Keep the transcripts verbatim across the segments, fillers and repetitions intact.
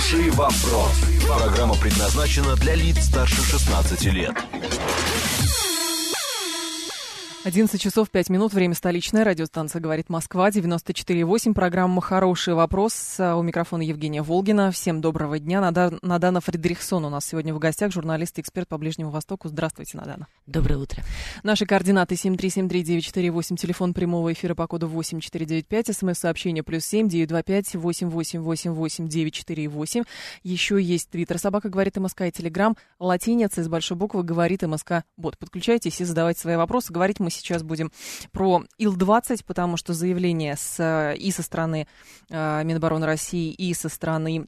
Хороший вопрос. Программа предназначена для лиц старше шестнадцати лет. одиннадцать часов пять минут, время столичное, радиостанция «Говорит Москва», девяносто четыре и восемь, программа «Хороший вопрос». У микрофона Евгения Волгина. Всем доброго дня. Надан, Надана Фридрихсон у нас сегодня в гостях, журналист и эксперт по Ближнему Востоку. Здравствуйте, Надана. Доброе утро. Наши координаты семь три семь три девять четыре восемь, телефон прямого эфира по коду восемь четыре девять пять, смс-сообщение плюс семь девять два пять восемь восемь восемь восемь девять четыре восемь. Еще есть твиттер «Собака говорит МСК» и телеграм латиница из большой буквы «Говорит МСК Бот». Подключайтесь и задавайте свои вопросы. Говорить мы сейчас будем про Ил двадцать, потому что заявления с, и со стороны э, Минобороны России, и со стороны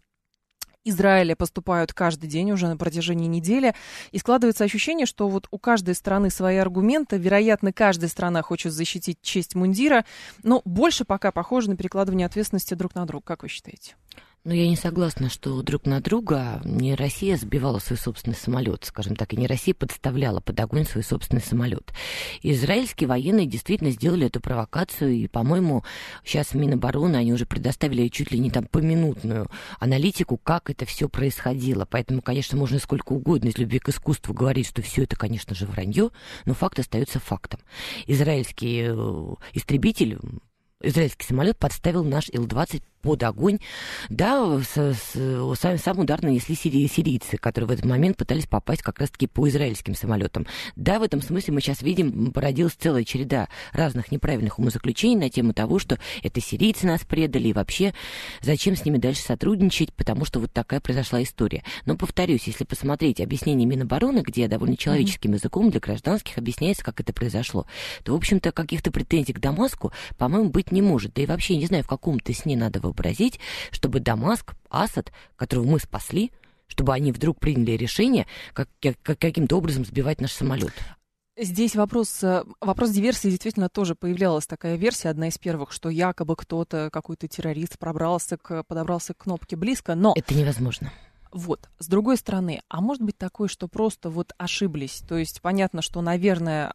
Израиля поступают каждый день уже на протяжении недели. И складывается ощущение, что вот у каждой страны свои аргументы. Вероятно, каждая страна хочет защитить честь мундира, но больше пока похоже на перекладывание ответственности друг на друга. Как вы считаете? Но я не согласна, что друг на друга не Россия сбивала свой собственный самолет, скажем так, и не Россия подставляла под огонь свой собственный самолет. Израильские военные действительно сделали эту провокацию, и, по-моему, сейчас Минобороны, они уже предоставили чуть ли не там поминутную аналитику, как это все происходило. Поэтому, конечно, можно сколько угодно из любви к искусству говорить, что все это, конечно же, вранье, но факт остается фактом. Израильский истребитель, израильский самолет подставил наш Ил двадцать под огонь. Да, с, с, сам, сам удар нанесли сири, сирийцы, которые в этот момент пытались попасть как раз-таки по израильским самолетам. Да, в этом смысле мы сейчас видим, породилась целая череда разных неправильных умозаключений на тему того, что это сирийцы нас предали, и вообще зачем с ними дальше сотрудничать, потому что вот такая произошла история. Но, повторюсь, если посмотреть объяснение Минобороны, где довольно человеческим mm-hmm. языком для гражданских объясняется, как это произошло, то, в общем-то, каких-то претензий к Дамаску, по-моему, быть не может. Да и вообще, я не знаю, в каком-то сне надо вообразить, чтобы Дамаск, Асад, которого мы спасли, чтобы они вдруг приняли решение как, как, каким-то образом сбивать наш самолет. Здесь вопрос, вопрос диверсии, действительно тоже появлялась такая версия, одна из первых, что якобы кто-то, какой-то террорист пробрался, к, подобрался к кнопке близко, но... Это невозможно. Вот, с другой стороны, а может быть такое, что просто вот ошиблись? То есть понятно, что, наверное,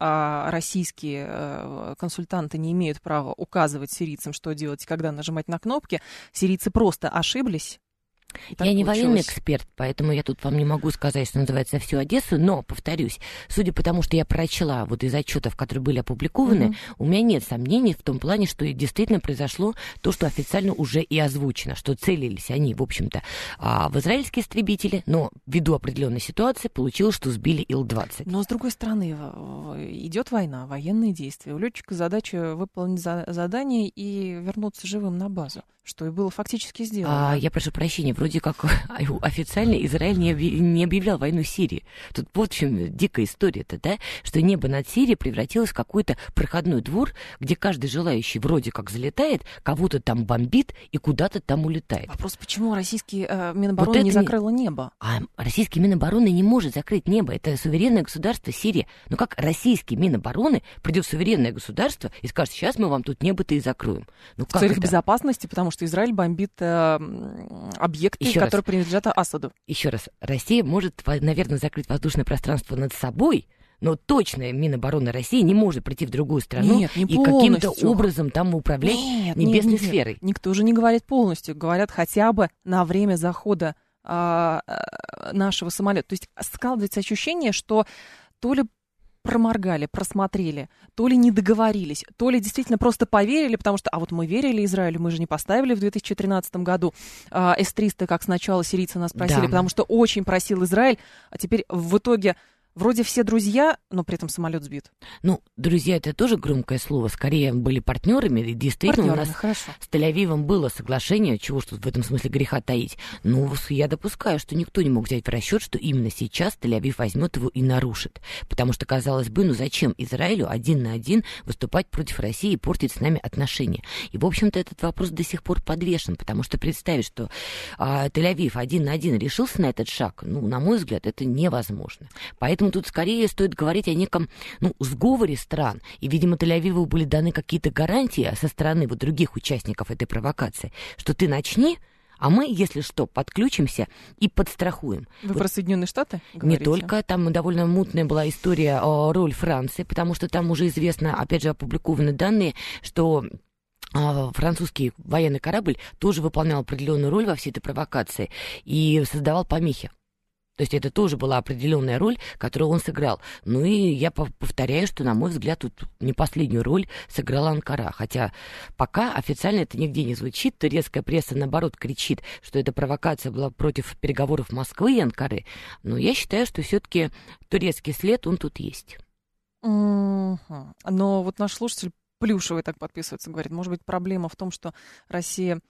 российские консультанты не имеют права указывать сирийцам, что делать, когда нажимать на кнопки. Сирийцы просто ошиблись. Я не военный эксперт, поэтому я тут вам не могу сказать, что называется, всю Одессу, но, повторюсь, судя по тому, что я прочла вот из отчетов, которые были опубликованы, mm-hmm. у меня нет сомнений в том плане, что действительно произошло то, что официально уже и озвучено, что целились они, в общем-то, в израильские истребители, но ввиду определенной ситуации получилось, что сбили Ил двадцать. Но, с другой стороны, идет война, военные действия. У летчика задача выполнить задание и вернуться живым на базу, что и было фактически сделано. А, я прошу прощения, вроде как официально Израиль не, объ... не объявлял войну Сирии. Тут вот в чем дикая история-то, да, что небо над Сирией превратилось в какой-то проходной двор, где каждый желающий вроде как залетает, кого-то там бомбит и куда-то там улетает. Вопрос, почему российский э, Минобороны вот не закрыло не... небо? А российский Минобороны не может закрыть небо. Это суверенное государство Сирия. Но как российский Минобороны придет в суверенное государство и скажет, сейчас мы вам тут небо-то и закроем? Ну, в целях это? Безопасности, потому что Израиль бомбит э, объекты, Еще которые раз. принадлежат Асаду. Еще раз. Россия может, наверное, закрыть воздушное пространство над собой, но точно Минобороны России не может прийти в другую страну нет, не и каким-то образом там управлять нет, небесной нет, нет, сферой. Никто же не говорит полностью. Говорят хотя бы на время захода а, а, нашего самолета. То есть складывается ощущение, что то ли проморгали, просмотрели, то ли не договорились, то ли действительно просто поверили, потому что, а вот мы верили Израилю, мы же не поставили в две тысячи тринадцатом году а, эс триста, как сначала сирийцы нас просили, да. потому что очень просил Израиль, а теперь в итоге вроде все друзья, но при этом самолет сбит. Ну, друзья, это тоже громкое слово. Скорее были партнерами. И действительно, партнерами, у нас хорошо. С Тель-Авивом было соглашение, чего ж тут в этом смысле греха таить. Но я допускаю, что никто не мог взять в расчет, что именно сейчас Тель-Авив возьмет его и нарушит. Потому что, казалось бы, ну зачем Израилю один на один выступать против России и портить с нами отношения? И, в общем-то, этот вопрос до сих пор подвешен, потому что представить, что а, Тель-Авив один на один решился на этот шаг, ну, на мой взгляд, это невозможно. Поэтому Поэтому тут скорее стоит говорить о неком, ну, сговоре стран. И, видимо, Тель-Авиву были даны какие-то гарантии со стороны вот других участников этой провокации, что ты начни, а мы, если что, подключимся и подстрахуем. Вы вот про Соединенные Штаты говорите? Не только. Там довольно мутная была история, роль Франции, потому что там уже известно, опять же, опубликованы данные, что французский военный корабль тоже выполнял определенную роль во всей этой провокации и создавал помехи. То есть это тоже была определенная роль, которую он сыграл. Ну и я повторяю, что, на мой взгляд, тут не последнюю роль сыграла Анкара. Хотя пока официально это нигде не звучит. Турецкая пресса, наоборот, кричит, что эта провокация была против переговоров Москвы и Анкары. Но я считаю, что все-таки турецкий след, он тут есть. Mm-hmm. Но вот наш слушатель Плюшевый так подписывается, говорит, может быть, проблема в том, что Россия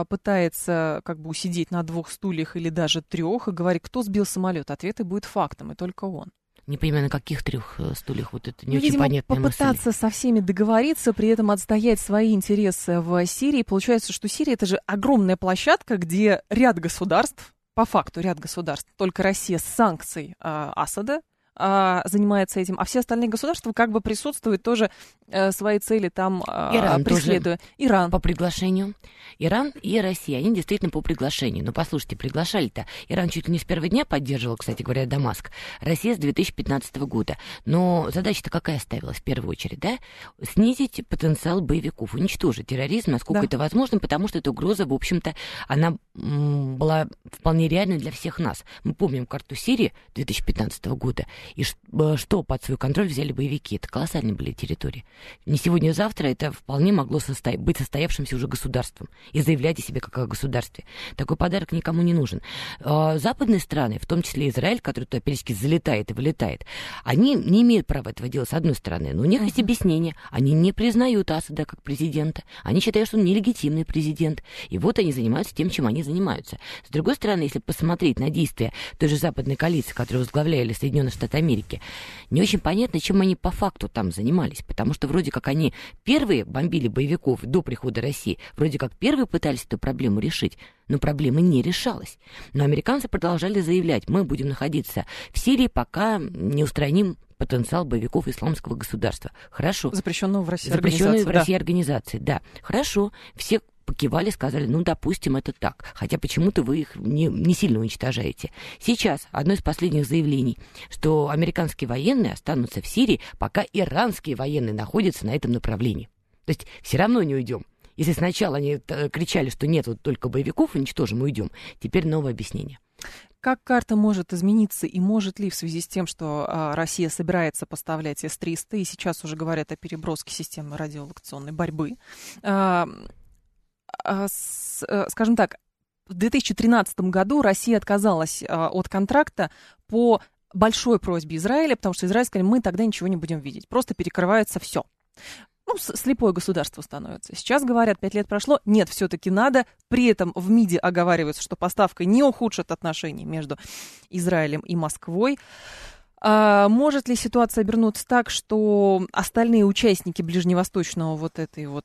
пытается как бы усидеть на двух стульях или даже трех, и говорит, кто сбил самолет. Ответ и будет фактом, и только он. Не понимаю, на каких трех стульях, вот это не ну, очень видимо, понятная мысль. Попытаться со всеми договориться, при этом отстоять свои интересы в Сирии. Получается, что Сирия — это же огромная площадка, где ряд государств, по факту ряд государств, только Россия с санкций э, Асада э, занимается этим, а все остальные государства как бы присутствуют тоже, э, свои цели там э, Иран преследуя. Тоже Иран. По приглашению. Иран и Россия, они действительно по приглашению. Но послушайте, приглашали-то. Иран чуть ли не с первого дня поддерживал, кстати говоря, Дамаск. Россия с две тысячи пятнадцатого года. Но задача-то какая ставилась в первую очередь, да? Снизить потенциал боевиков, уничтожить терроризм, насколько да. это возможно, потому что эта угроза, в общем-то, она м, была вполне реальной для всех нас. Мы помним карту Сирии две тысячи пятнадцатого года, и что под свой контроль взяли боевики. Это колоссальные были территории. Не сегодня, а завтра это вполне могло состо... быть состоявшимся уже государством и заявлять о себе как о государстве. Такой подарок никому не нужен. Западные страны, в том числе Израиль, который туда периодически залетает и вылетает, они не имеют права этого делать, с одной стороны. Но у них uh-huh. есть объяснение. Они не признают Асада как президента. Они считают, что он нелегитимный президент. И вот они занимаются тем, чем они занимаются. С другой стороны, если посмотреть на действия той же западной коалиции, которую возглавляли Соединенные Штаты Америки, не очень понятно, чем они по факту там занимались. Потому что вроде как они первые бомбили боевиков до прихода России, вроде как первые пытались эту проблему решить, но проблема не решалась. Но американцы продолжали заявлять, мы будем находиться в Сирии, пока не устраним потенциал боевиков исламского государства. Хорошо. Запрещенного в России Запрещенной организации. в России да. организации, да. Хорошо. Все покивали, сказали, ну, допустим, это так. Хотя почему-то вы их не, не сильно уничтожаете. Сейчас одно из последних заявлений, что американские военные останутся в Сирии, пока иранские военные находятся на этом направлении. То есть все равно не уйдем. Если сначала они кричали, что нет, вот только боевиков уничтожим, уйдем. Теперь новое объяснение. Как карта может измениться и может ли в связи с тем, что а, Россия собирается поставлять эс триста, и сейчас уже говорят о переброске системы радиолокационной борьбы, а, а, с, а, скажем так, в две тысячи тринадцатом году Россия отказалась а, от контракта по большой просьбе Израиля, потому что Израиль сказали, мы тогда ничего не будем видеть, просто перекрывается все. Ну, слепое государство становится. Сейчас говорят, пять лет прошло, нет, все-таки надо. При этом в МИДе оговаривается, что поставка не ухудшит отношения между Израилем и Москвой. А может ли ситуация обернуться так, что остальные участники ближневосточного вот этой вот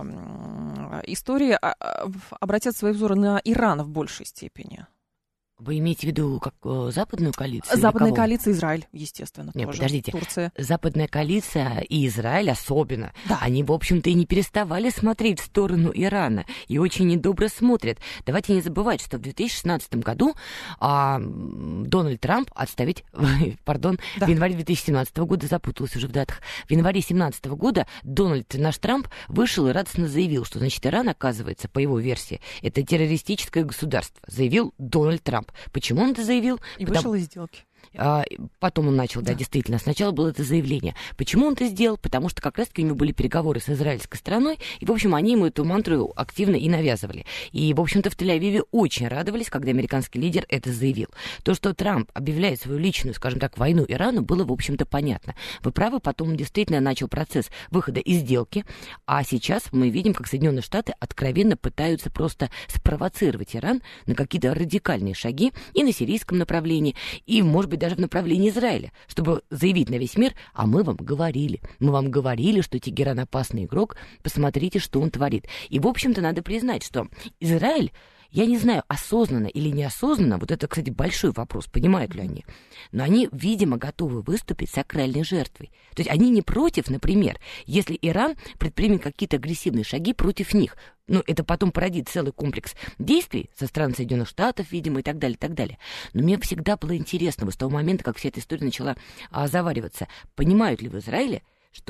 э, истории обратят свои взоры на Иран в большей степени? Вы имеете в виду как э, западную коалицию? Западная коалиция, Израиль, естественно, Нет, тоже. Подождите. Турция. Западная коалиция и Израиль особенно, да. они, в общем-то, и не переставали смотреть в сторону Ирана, и очень недобро смотрят. Давайте не забывать, что в две тысячи шестнадцатом году а, Дональд Трамп отставить, пардон, да. в январе две тысячи семнадцатого года, запуталась уже в датах, в январе две тысячи семнадцатого года Дональд, наш Трамп, вышел и радостно заявил, что, значит, Иран, оказывается, по его версии, это террористическое государство, заявил Дональд Трамп. Почему он это заявил? И Потому... вышел из сделки. А, потом он начал, да. да, действительно. Сначала было это заявление. Почему он это сделал? Потому что как раз-таки у него были переговоры с израильской стороной, и, в общем, они ему эту мантру активно и навязывали. И, в общем-то, в Тель-Авиве очень радовались, когда американский лидер это заявил. То, что Трамп объявляет свою личную, скажем так, войну Ирану, было, в общем-то, понятно. Вы правы, потом он действительно начал процесс выхода из сделки, а сейчас мы видим, как Соединенные Штаты откровенно пытаются просто спровоцировать Иран на какие-то радикальные шаги и на сирийском направлении, и, может быть, даже в направлении Израиля, чтобы заявить на весь мир, а мы вам говорили, мы вам говорили, что Тегеран опасный игрок, посмотрите, что он творит. И, в общем-то, надо признать, что Израиль, я не знаю, осознанно или неосознанно, вот это, кстати, большой вопрос, понимают ли они, но они, видимо, готовы выступить сакральной жертвой. То есть они не против, например, если Иран предпримет какие-то агрессивные шаги против них, ну, это потом породит целый комплекс действий со стороны Соединенных Штатов, видимо, и так далее, и так далее. Но мне всегда было интересно, вот с того момента, как вся эта история начала а, завариваться, понимают ли в Израиле, что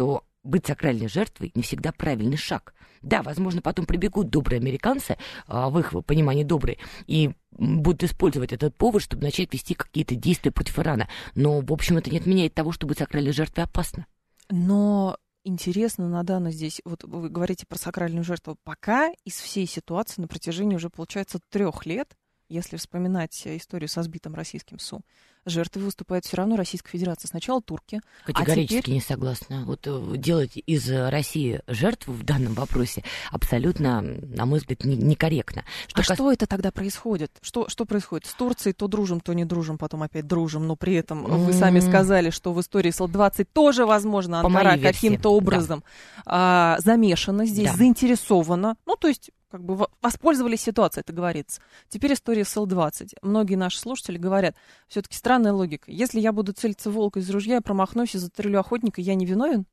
быть сакральной жертвой не всегда правильный шаг. Да, возможно, потом прибегут добрые американцы, в их понимании добрые, и будут использовать этот повод, чтобы начать вести какие-то действия против Ирана. Но, в общем, это не отменяет того, что быть сакральной жертвой опасно. Но интересно, Надана, здесь, вот вы говорите про сакральную жертву, пока из всей ситуации на протяжении уже, получается, трех лет, если вспоминать историю со сбитым российским Су, жертвой выступает все равно Российская Федерация. Сначала турки. Категорически а теперь... не согласна. Вот делать из России жертву в данном вопросе абсолютно, на мой взгляд, не, некорректно. Что а кас... что это тогда происходит? Что, что происходит? С Турцией то дружим, то не дружим, потом опять дружим, но при этом mm-hmm. вы сами сказали, что в истории эс эл двадцать тоже, возможно, Анкара каким-то образом да. а, замешана здесь, да. заинтересована. Ну, то есть... как бы воспользовались ситуацией, это говорится. Теперь история эс эл двадцать. Многие наши слушатели говорят, все-таки странная логика. Если я буду целиться в волка из ружья, я промахнусь и застрелю охотника, я не виновен?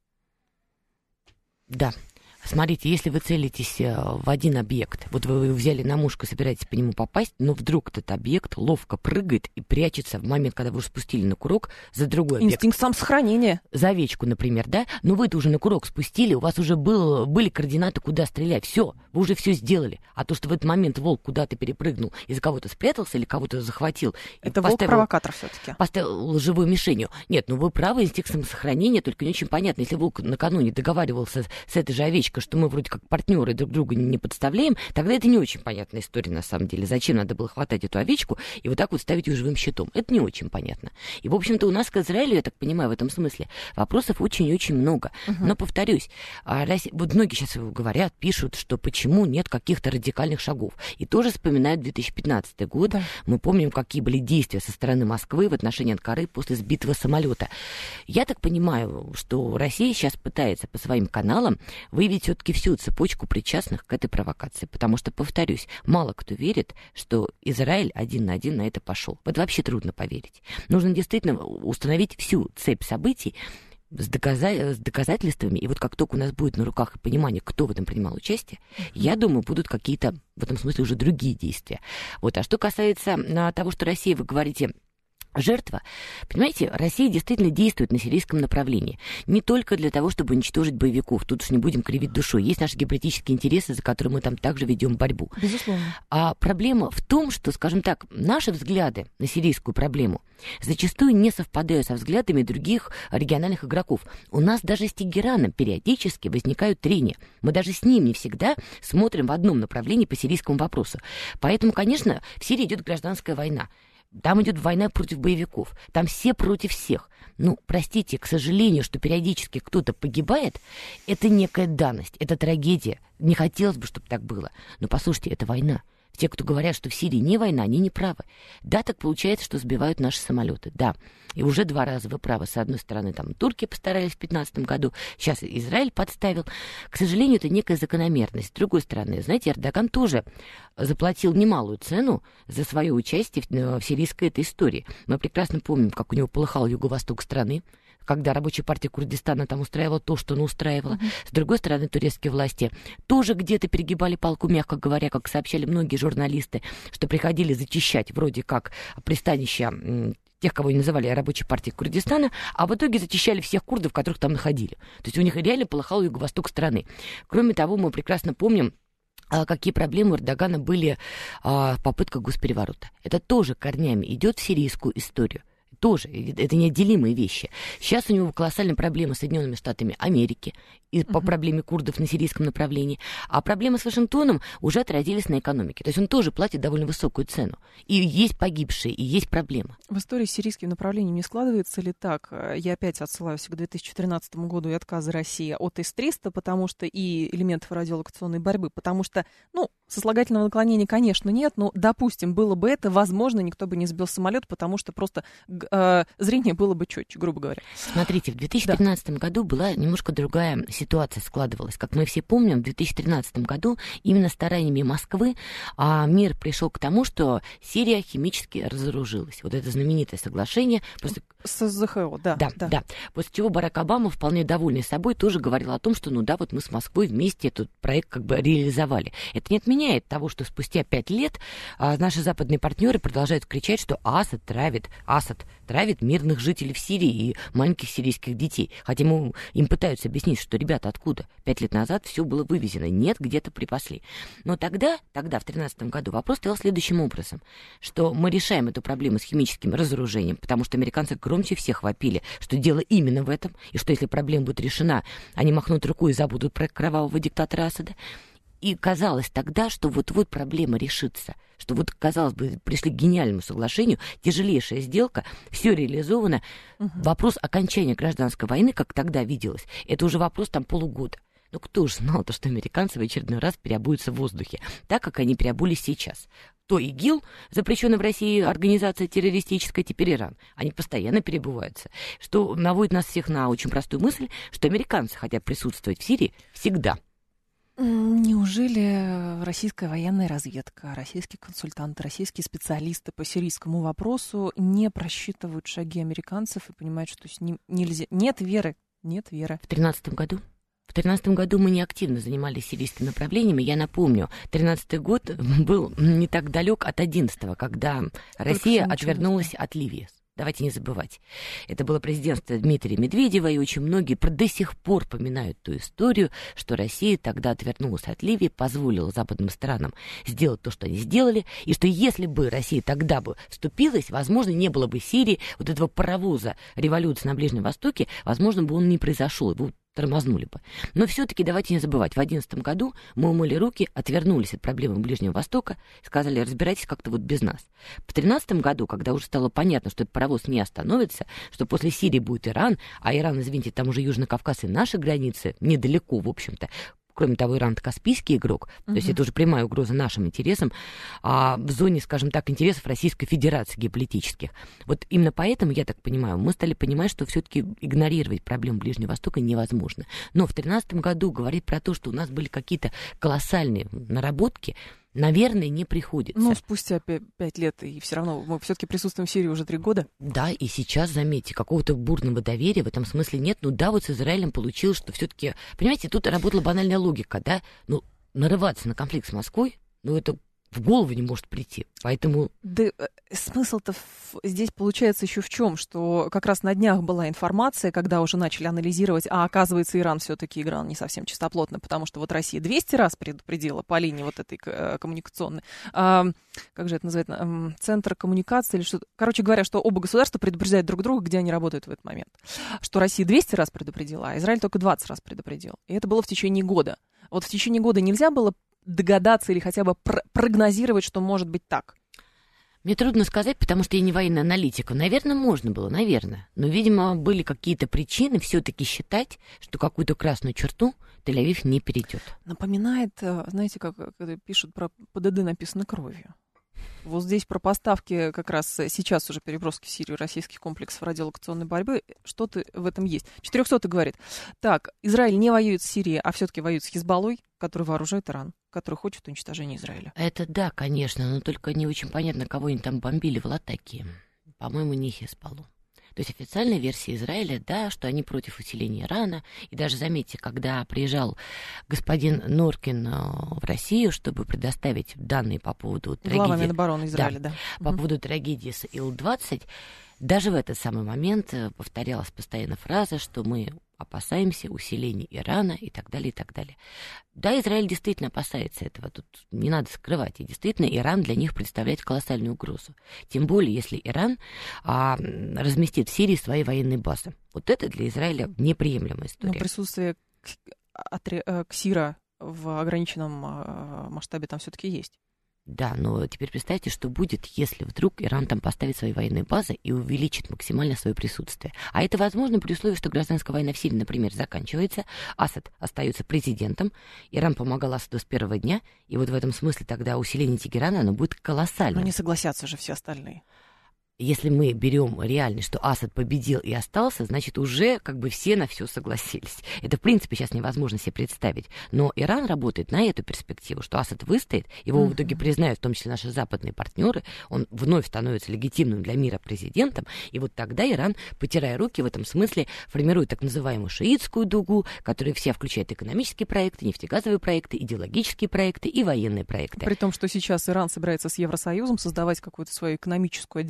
Да. Смотрите, если вы целитесь в один объект, вот вы его взяли на мушку, собираетесь по нему попасть, но вдруг этот объект ловко прыгает и прячется в момент, когда вы уже спустили на курок, за другой объект. Инстинкт самосохранения. За овечку, например, да? Но вы-то уже на курок спустили, у вас уже был, были координаты, куда стрелять. Все, вы уже все сделали. А то, что в этот момент волк куда-то перепрыгнул, из-за кого-то спрятался или кого-то захватил. Это волк-провокатор все-таки. Поставил живую мишенью. Нет, ну вы правы, инстинкт самосохранения, только не очень понятно, если волк накануне договаривался с этой же овечкой, что мы вроде как партнеры друг друга не подставляем, тогда это не очень понятная история на самом деле. Зачем надо было хватать эту овечку и вот так вот ставить ее живым щитом? Это не очень понятно. И, в общем-то, у нас к Израилю, я так понимаю, в этом смысле вопросов очень и очень много. Uh-huh. Но, повторюсь, вот многие сейчас говорят, пишут, что почему нет каких-то радикальных шагов. И тоже вспоминают две тысячи пятнадцатый год. Uh-huh. Мы помним, какие были действия со стороны Москвы в отношении Анкары после сбитого самолета. Я так понимаю, что Россия сейчас пытается по своим каналам выявить все-таки всю цепочку причастных к этой провокации. Потому что, повторюсь, мало кто верит, что Израиль один на один на это пошел. Вот вообще трудно поверить. Нужно действительно установить всю цепь событий с, доказа- с доказательствами. И вот как только у нас будет на руках понимание, кто в этом принимал участие, mm-hmm. я думаю, будут какие-то в этом смысле уже другие действия. Вот. А что касается а, того, что Россия, вы говорите, жертва. Понимаете, Россия действительно действует на сирийском направлении. Не только для того, чтобы уничтожить боевиков. Тут уж не будем кривить душой. Есть наши геополитические интересы, за которые мы там также ведем борьбу. Безусловно. А проблема в том, что, скажем так, наши взгляды на сирийскую проблему зачастую не совпадают со взглядами других региональных игроков. У нас даже с Тегераном периодически возникают трения. Мы даже с ним не всегда смотрим в одном направлении по сирийскому вопросу. Поэтому, конечно, в Сирии идет гражданская война. Там идет война против боевиков. Там все против всех. Ну, простите, к сожалению, что периодически кто-то погибает, это некая данность, это трагедия. Не хотелось бы, чтобы так было. Но послушайте, это война. Те, кто говорят, что в Сирии не война, они не правы. Да, так получается, что сбивают наши самолеты. Да, и уже два раза вы правы. С одной стороны, там турки постарались в две тысячи пятнадцатом году, сейчас Израиль подставил. К сожалению, это некая закономерность. С другой стороны, знаете, Эрдоган тоже заплатил немалую цену за свое участие в, в сирийской этой истории. Мы прекрасно помним, как у него полыхал юго-восток страны, когда рабочая партия Курдистана там устраивала то, что она устраивала. Uh-huh. С другой стороны, турецкие власти тоже где-то перегибали палку, мягко говоря, как сообщали многие журналисты, что приходили зачищать вроде как пристанища тех, кого они называли рабочей партией Курдистана, а в итоге зачищали всех курдов, которых там находили. То есть у них реально полыхал юго-восток страны. Кроме того, мы прекрасно помним, какие проблемы у Эрдогана были в попытках госпереворота. Это тоже корнями идет в сирийскую историю. Тоже, это неотделимые вещи. Сейчас у него колоссальная проблема с Соединенными Штатами Америки и uh-huh. по проблеме курдов на сирийском направлении. А проблемы с Вашингтоном уже отразились на экономике. То есть он тоже платит довольно высокую цену. И есть погибшие, и есть проблемы. В истории с сирийским направлением не складывается ли так? Я опять отсылаюсь к две тысячи тринадцатому году и отказы России от эс триста, потому что и элементов радиолокационной борьбы, потому что, ну, сослагательного наклонения, конечно, нет, но, допустим, было бы это, возможно, никто бы не сбил самолет, потому что просто э, зрение было бы четче, грубо говоря. Смотрите, в две тысячи пятнадцатом да. году была немножко другая ситуация складывалась. Как мы все помним, в две тысячи тринадцатом году именно стараниями Москвы а, мир пришел к тому, что Сирия химически разоружилась. Вот это знаменитое соглашение. После... С зэ ха о, да, да, да. Да. После чего Барак Обама, вполне довольный собой, тоже говорил о том, что ну да, вот мы с Москвой вместе этот проект как бы реализовали. Это не отменяет того, что спустя пять лет а, наши западные партнеры продолжают кричать, что Асад травит, Асад травит мирных жителей в Сирии и маленьких сирийских детей. Хотя ему, им пытаются объяснить, что, ребята, откуда? Пять лет назад все было вывезено, нет, где-то припасли. Но тогда, тогда, в тринадцатом году, вопрос стоял следующим образом, что мы решаем эту проблему с химическим разоружением, потому что американцы громче всех вопили, что дело именно в этом, и что если проблема будет решена, они махнут рукой и забудут про кровавого диктатора Асада. И казалось тогда, что вот-вот проблема решится, что вот, казалось бы, пришли к гениальному соглашению, тяжелейшая сделка, все реализовано. Угу. Вопрос окончания гражданской войны, как тогда виделось, это уже вопрос там полугода. Но кто же знал то, что американцы в очередной раз переобуются в воздухе, так как они переобулись сейчас. То ИГИЛ, запрещенная в России организация террористическая, теперь Иран. Они постоянно переобуваются. Что наводит нас всех на очень простую мысль, что американцы хотят присутствовать в Сирии всегда. Неужели российская военная разведка, российские консультанты, российские специалисты по сирийскому вопросу не просчитывают шаги американцев и понимают, что с ним нельзя? Нет веры, нет веры. В тринадцатом году? В тринадцатом году мы не активно занимались сирийскими направлениями. Я напомню, тринадцатый год был не так далек от одиннадцатого, когда Россия отвернулась от Ливии. Давайте не забывать. Это было президентство Дмитрия Медведева, и очень многие до сих пор поминают ту историю, что Россия тогда отвернулась от Ливии, позволила западным странам сделать то, что они сделали, и что если бы Россия тогда бы вступилась, возможно, не было бы Сирии, вот этого паровоза революции на Ближнем Востоке, возможно, бы он не произошел, его тормознули бы. Но все-таки давайте не забывать, в две тысячи одиннадцатом году мы умыли руки, отвернулись от проблемы Ближнего Востока, сказали, разбирайтесь как-то вот без нас. В две тысячи тринадцатом году, когда уже стало понятно, что этот паровоз не остановится, что после Сирии будет Иран, а Иран, извините, там уже Южный Кавказ и наши границы, недалеко, в общем-то. Кроме того, Иран — это каспийский игрок, uh-huh. то есть это уже прямая угроза нашим интересам, а в зоне, скажем так, интересов Российской Федерации геополитических. Вот именно поэтому, я так понимаю, мы стали понимать, что все-таки игнорировать проблему Ближнего Востока невозможно. Но в две тысячи тринадцатом году говорить про то, что у нас были какие-то колоссальные наработки, наверное, не приходится. Ну, спустя пять лет, и все равно мы все-таки присутствуем в Сирии уже три года. Да, и сейчас, заметьте, какого-то бурного доверия в этом смысле нет. Ну да, вот с Израилем получилось, что все-таки, понимаете, тут работала банальная логика, да? Ну, нарываться на конфликт с Москвой, ну, это в голову не может прийти, поэтому... Да смысл-то в... здесь получается еще в чем, что как раз на днях была информация, когда уже начали анализировать, а оказывается, Иран все-таки играл не совсем чистоплотно, потому что вот Россия двести раз предупредила по линии вот этой коммуникационной, а, как же это называется, центр коммуникации или что-то. Короче говоря, что оба государства предупреждают друг друга, где они работают в этот момент. Что Россия двести раз предупредила, а Израиль только двадцать раз предупредил. И это было в течение года. Вот в течение года нельзя было догадаться или хотя бы пр- прогнозировать, что может быть так? Мне трудно сказать, потому что я не военный аналитик. Наверное, можно было, наверное. Но, видимо, были какие-то причины все-таки считать, что какую-то красную черту Тель-Авив не перейдет. Напоминает, знаете, как когда пишут про ПДД, написано кровью. Вот здесь про поставки как раз сейчас уже переброски в Сирию российских комплексов радиолокационной борьбы, что-то в этом есть. четырехсотый говорит, так, Израиль не воюет с Сирией, а все-таки воюет с Хизбаллой, который вооружает Иран, который хочет уничтожения Израиля. Это да, конечно, но только не очень понятно, кого они там бомбили в Латакии. По-моему, не Хизбаллу. То есть официальная версия Израиля, да, что они против усиления Ирана. И даже, заметьте, когда приезжал господин Норкин в Россию, чтобы предоставить данные по поводу трагедии... Глава Минобороны Израиля, да. да. По угу. поводу трагедии с Ил двадцать, даже в этот самый момент повторялась постоянно фраза, что мы опасаемся усиления Ирана и так далее, и так далее. Да, Израиль действительно опасается этого, тут не надо скрывать. И действительно, Иран для них представляет колоссальную угрозу. Тем более, если Иран а, разместит в Сирии свои военные базы. Вот это для Израиля неприемлемая история. Но присутствие КСИРа в ограниченном масштабе там все-таки есть. Да, но теперь представьте, что будет, если вдруг Иран там поставит свои военные базы и увеличит максимально свое присутствие. А это возможно при условии, что гражданская война в Сирии, например, заканчивается, Асад остается президентом, Иран помогал Асаду с первого дня, и вот в этом смысле тогда усиление Тегерана, оно будет колоссальным. Но не согласятся же все остальные. Если мы берем реальность, что Асад победил и остался, значит, уже как бы все на все согласились. Это, в принципе, сейчас невозможно себе представить. Но Иран работает на эту перспективу, что Асад выстоит, его mm-hmm. в итоге признают, в том числе наши западные партнеры, он вновь становится легитимным для мира президентом, и вот тогда Иран, потирая руки, в этом смысле формирует так называемую шиитскую дугу, которая вся включает экономические проекты, нефтегазовые проекты, идеологические проекты и военные проекты. При том, что сейчас Иран собирается с Евросоюзом создавать какую-то свою экономическую отдельную систему,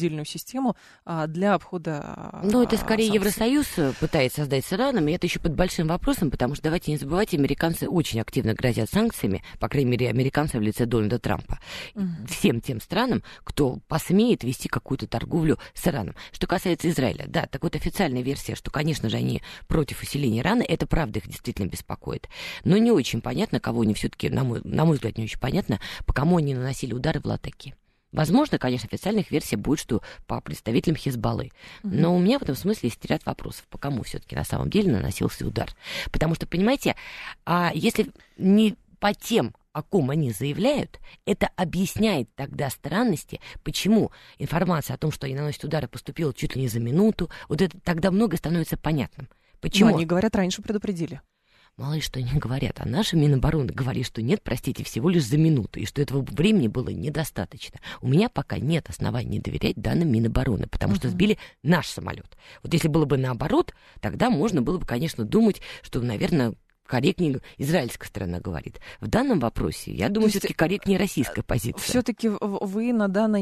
систему для обхода Ну, это скорее санкций. Евросоюз пытается создать с Ираном, и это еще под большим вопросом, потому что, давайте не забывайте, американцы очень активно грозят санкциями, по крайней мере, американцы в лице Дональда Трампа, угу. всем тем странам, кто посмеет вести какую-то торговлю с Ираном. Что касается Израиля, да, так вот официальная версия, что, конечно же, они против усиления Ирана, это правда их действительно беспокоит. Но не очень понятно, кого они все-таки, на мой, на мой взгляд, не очень понятно, по кому они наносили удары в Латаки. Возможно, конечно, официальных версий будет, что по представителям Хизбаллы. Но у меня в этом смысле есть ряд вопросов, по кому все-таки на самом деле наносился удар. Потому что, понимаете, а если не по тем, о ком они заявляют, это объясняет тогда странности, почему информация о том, что они наносят удары, поступила чуть ли не за минуту. Вот это тогда многое становится понятным. Почему? Но они говорят, раньше предупредили. Мало ли что они говорят, а наша Минобороны говорит, что нет, простите, всего лишь за минуту, и что этого времени было недостаточно. У меня пока нет оснований доверять данным Минобороны, потому uh-huh. что сбили наш самолет. Вот если было бы наоборот, тогда можно было бы, конечно, думать, что, наверное, корректнее израильская сторона говорит. В данном вопросе, я думаю, все-таки корректнее российская позиция. Все-таки вы на данное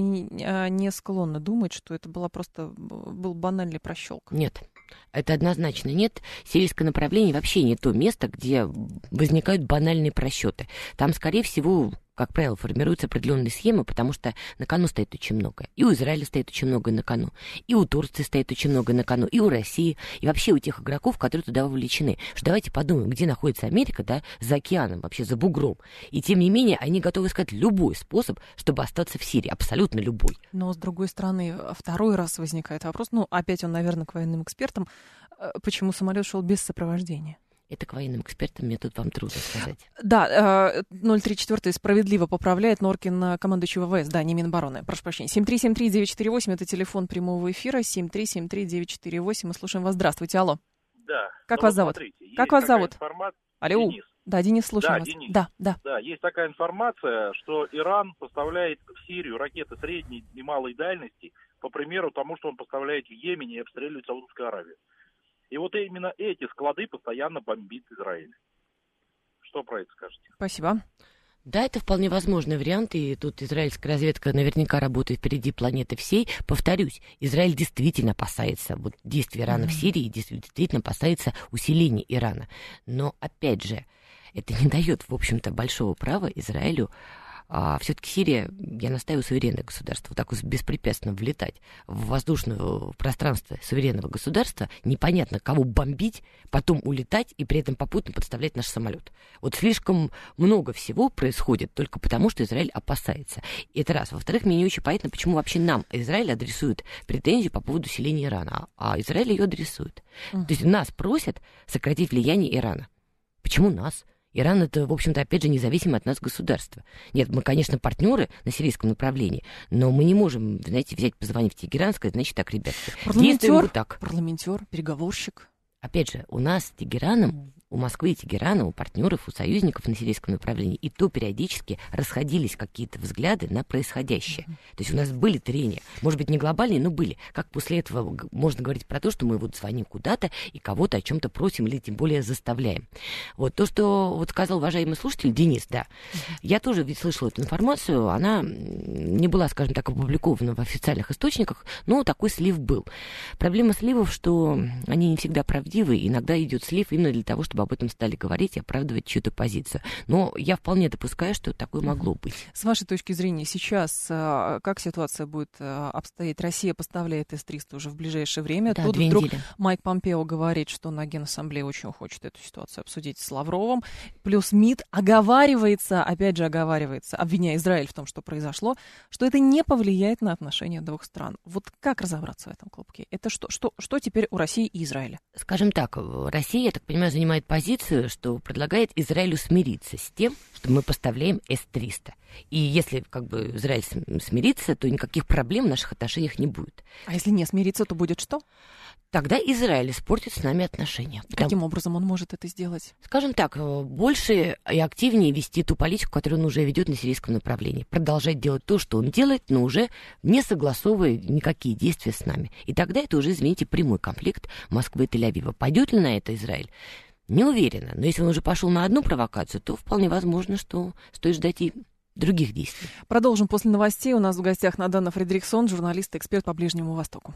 не склонны думать, что это была просто был банальный прощелк? Нет. Это однозначно нет. Сирийское направление вообще не то место, где возникают банальные просчеты. Там, скорее всего, как правило, формируются определенные схемы, потому что на кону стоит очень много. И у Израиля стоит очень много на кону, и у Турции стоит очень много на кону, и у России, и вообще у тех игроков, которые туда вовлечены. Что давайте подумаем, где находится Америка, да, за океаном, вообще за бугром. И тем не менее, они готовы искать любой способ, чтобы остаться в Сирии, абсолютно любой. Но, с другой стороны, второй раз возникает вопрос, ну, опять он, наверное, к военным экспертам, почему самолет шел без сопровождения? Это к военным экспертам, мне тут вам трудно сказать. Да, ноль три четыре справедливо поправляет Норкин, командующий ВВС, да, не Минобороны, прошу прощения. семь три семь три девять четыре восемь, это телефон прямого эфира, семь три семь три девять четыре восемь, мы слушаем вас. Здравствуйте, алло. Да. Как ну, вас зовут? Смотрите, как вас зовут? Информация... Алло. Денис. Да, Денис, слушаем да, вас. Денис. Да, да. Да, есть такая информация, что Иран поставляет в Сирию ракеты средней и малой дальности, по примеру тому, что он поставляет в Йемене и обстреливает Саудовскую Аравию. И вот именно эти склады постоянно бомбит Израиль. Что про это скажете? Спасибо. Да, это вполне возможный вариант, и тут израильская разведка наверняка работает впереди планеты всей. Повторюсь, Израиль действительно опасается вот, действий Ирана mm-hmm. в Сирии, действительно опасается усиления Ирана. Но, опять же, это не дает, в общем-то, большого права Израилю. А все-таки Сирия, я настаиваю, суверенное государство. Вот так вот беспрепятственно влетать в воздушное пространство суверенного государства, непонятно, кого бомбить, потом улетать и при этом попутно подставлять наш самолет. Вот слишком много всего происходит только потому, что Израиль опасается. И это раз. Во-вторых, мне не очень понятно, почему вообще нам Израиль адресует претензию по поводу усиления Ирана, а Израиль ее адресует. Mm. То есть нас просят сократить влияние Ирана. Почему нас? Иран — это, в общем-то, опять же, независимое от нас государство. Нет, мы, конечно, партнеры на сирийском направлении, но мы не можем, знаете, взять, позвонить в Тегеран и сказать, значит, так, ребятки, действуем вот так. Парламентер, переговорщик. Опять же, у нас с Тегераном, у Москвы и Тегерана, у партнеров, у союзников на сирийском направлении, и то периодически расходились какие-то взгляды на происходящее. Mm-hmm. То есть у нас были трения, может быть, не глобальные, но были. Как после этого можно говорить про то, что мы вот звоним куда-то и кого-то о чем-то просим или тем более заставляем. Вот то, что вот сказал уважаемый слушатель Денис, да, mm-hmm. я тоже ведь слышала эту информацию, она не была, скажем так, опубликована в официальных источниках, но такой слив был. Проблема сливов, что они не всегда правдивы, иногда идет слив именно для того, чтобы об этом стали говорить и оправдывать чью-то позицию. Но я вполне допускаю, что такое могло быть. С вашей точки зрения, сейчас как ситуация будет обстоять? Россия поставляет эс триста уже в ближайшее время. Да, Тут вдруг недели. Майк Помпео говорит, что на Генассамблее очень хочет эту ситуацию обсудить с Лавровым. Плюс МИД оговаривается, опять же оговаривается, обвиняя Израиль в том, что произошло, что это не повлияет на отношения двух стран. Вот как разобраться в этом клубке? Это что, что, что теперь у России и Израиля? Скажем так, Россия, я так понимаю, занимает позицию, что предлагает Израилю смириться с тем, что мы поставляем эс триста. И если как бы Израиль смирится, то никаких проблем в наших отношениях не будет. А если не смириться, то будет что? Тогда Израиль испортит с нами отношения. Потому... Каким образом он может это сделать? Скажем так, больше и активнее вести ту политику, которую он уже ведет на сирийском направлении. Продолжать делать то, что он делает, но уже не согласовывая никакие действия с нами. И тогда это уже, извините, прямой конфликт Москвы и Тель-Авива. Пойдет ли на это Израиль? Не уверена. Но если он уже пошел на одну провокацию, то вполне возможно, что стоит ждать и других действий. Продолжим после новостей. У нас в гостях Надана Фридрихсон, журналист и эксперт по Ближнему Востоку.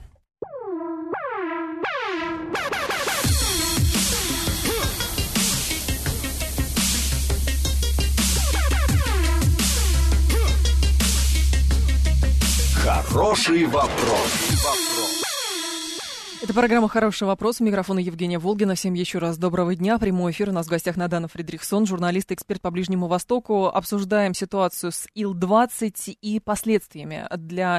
Хороший вопрос. Это программа «Хороший вопрос». У микрофона Евгения Волгина. Всем еще раз доброго дня. Прямой эфир. У нас в гостях Надана Фридрихсон, журналист и эксперт по Ближнему Востоку. Обсуждаем ситуацию с Ил двадцать и последствиями для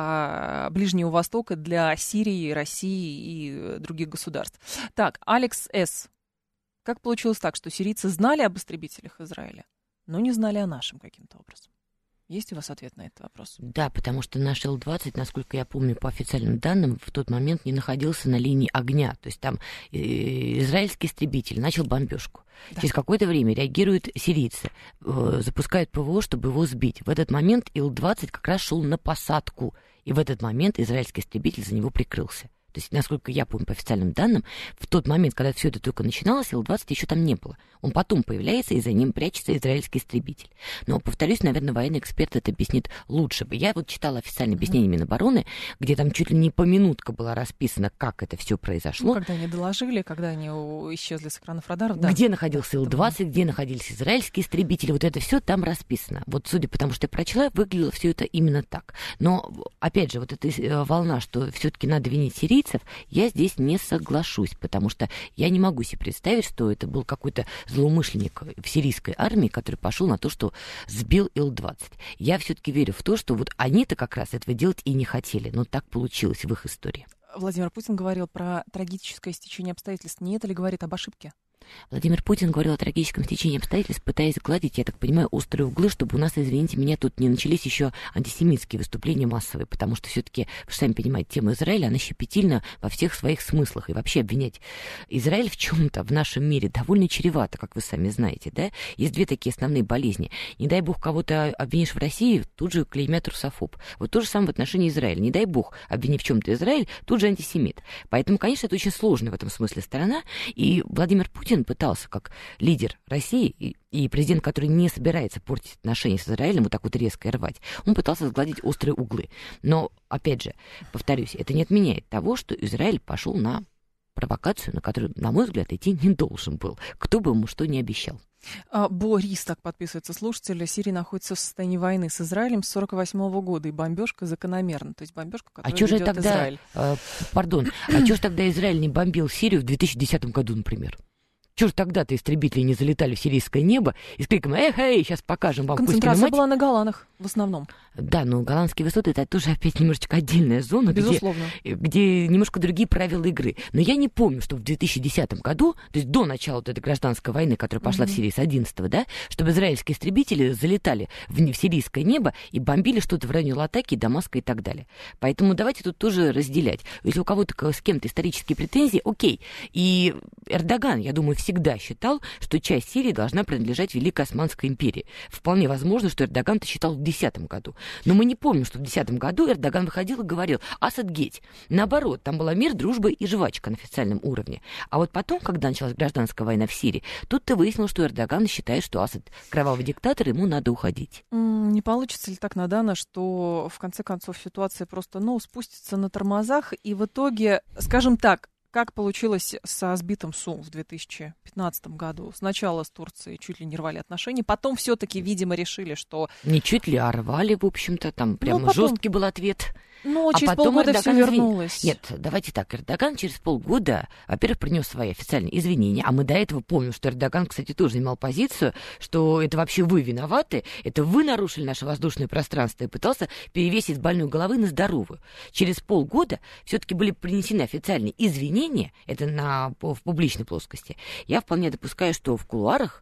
а, Ближнего Востока, для Сирии, России и других государств. Так, Алекс С. Как получилось так, что сирийцы знали об истребителях Израиля, но не знали о нашем каким-то образом? Есть у вас ответ на этот вопрос? Да, потому что наш Ил двадцать, насколько я помню, по официальным данным, в тот момент не находился на линии огня. То есть там э, израильский истребитель начал бомбежку. Да. Через какое-то время реагируют сирийцы, э, запускают ПВО, чтобы его сбить. В этот момент Ил двадцать как раз шел на посадку. И в этот момент израильский истребитель за него прикрылся. То есть, насколько я помню по официальным данным, в тот момент, когда все это только начиналось, Ил двадцать еще там не было. Он потом появляется, и за ним прячется израильский истребитель. Но, повторюсь, наверное, военный эксперт это объяснит лучше бы. Я вот читала официальное объяснение Минобороны, где там чуть ли не по минутка была расписана, как это все произошло. Ну, когда они доложили, когда они исчезли с экранов радаров. Да. Где находился Ил двадцать, где находились израильские истребители, вот это все там расписано. Вот судя по тому, что я прочла, выглядело все это именно так. Но, опять же, вот эта волна, что все-таки надо винить сирийцев, я здесь не соглашусь, потому что я не могу себе представить, что это был какой-то злоумышленник в сирийской армии, который пошел на то, что сбил Ил двадцать. Я все-таки верю в то, что вот они-то как раз этого делать и не хотели, но так получилось в их истории. Владимир Путин говорил про трагическое стечение обстоятельств. Не это ли говорит об ошибке? Владимир Путин говорил о трагическом стечении обстоятельств, пытаясь гладить, я так понимаю, острые углы, чтобы у нас, извините меня, тут не начались еще антисемитские выступления массовые, потому что все-таки, вы же сами понимаете, тема Израиля, она щепетильна во всех своих смыслах. И вообще обвинять Израиль в чем-то в нашем мире довольно чревато, как вы сами знаете, да? Есть две такие основные болезни. Не дай бог кого-то обвинишь в России, тут же клеймят русофоб. Вот то же самое в отношении Израиля. Не дай бог обвинив в чем-то Израиль, тут же антисемит. Поэтому, конечно, это очень сложная в этом смысле сторона, и Владимир Путин пытался, как лидер России и, и президент, который не собирается портить отношения с Израилем, вот так вот резко и рвать, он пытался сгладить острые углы. Но, опять же, повторюсь, это не отменяет того, что Израиль пошел на провокацию, на которую, на мой взгляд, идти не должен был, кто бы ему что ни обещал. А, Борис, так подписывается слушатель, Сирия находится в состоянии войны с Израилем с сорок восьмого года, и бомбежка закономерна, то есть бомбежка, которую а ведет же тогда, Израиль. Э, пардон, а что же тогда Израиль не бомбил Сирию в две тысячи десятом году, например? Чего же тогда-то истребители не залетали в сирийское небо и с криком «Эх, эй, сейчас покажем вам Путину мать». Концентрация была на Голанах в основном. Да, но голландские высоты — это тоже опять немножечко отдельная зона, безусловно, где, где немножко другие правила игры. Но я не помню, что в две тысячи десятом году, то есть до начала вот этой гражданской войны, которая пошла mm-hmm. в Сирии с одиннадцатого, да, чтобы израильские истребители залетали в, в сирийское небо и бомбили что-то в районе Латаки, Дамаска и так далее. Поэтому давайте тут тоже разделять. Если у кого-то с кем-то исторические претензии, окей. И Эрдоган, я думаю, всегда считал, что часть Сирии должна принадлежать Великой Османской империи. Вполне возможно, что Эрдоган это считал в десятом году. Но мы не помним, что в десятом году Эрдоган выходил и говорил «Асад геть». Наоборот, там была мир, дружба и жвачка на официальном уровне. А вот потом, когда началась гражданская война в Сирии, тут-то выяснилось, что Эрдоган считает, что Асад кровавый диктатор, ему надо уходить. Не получится ли так, Надана, что в конце концов ситуация просто, ну, спустится на тормозах, и в итоге, скажем так, как получилось со сбитым Су в две тысячи пятнадцатом году? Сначала с Турцией чуть ли не рвали отношения, потом все-таки, видимо, решили, что... Не чуть ли, а рвали, в общем-то, там прямо ну, потом... жесткий был ответ. Ну, а через потом полгода Эрдоган все вернулось. Нет, давайте так, Эрдоган через полгода, во-первых, принес свои официальные извинения, а мы до этого помним, что Эрдоган, кстати, тоже занимал позицию, что это вообще вы виноваты, это вы нарушили наше воздушное пространство, и пытался перевесить с больной головы на здоровую. Через полгода все-таки были принесены официальные извинения, это на, в публичной плоскости. Я вполне допускаю, что в кулуарах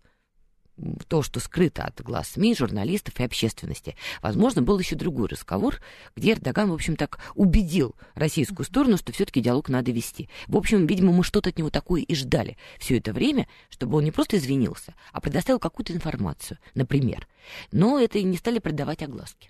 то, что скрыто от глаз СМИ, журналистов и общественности. Возможно, был еще другой разговор, где Эрдоган, в общем, так убедил российскую сторону, что все-таки диалог надо вести. В общем, видимо, мы что-то от него такое и ждали все это время, чтобы он не просто извинился, а предоставил какую-то информацию, например. Но это и не стали придавать огласки.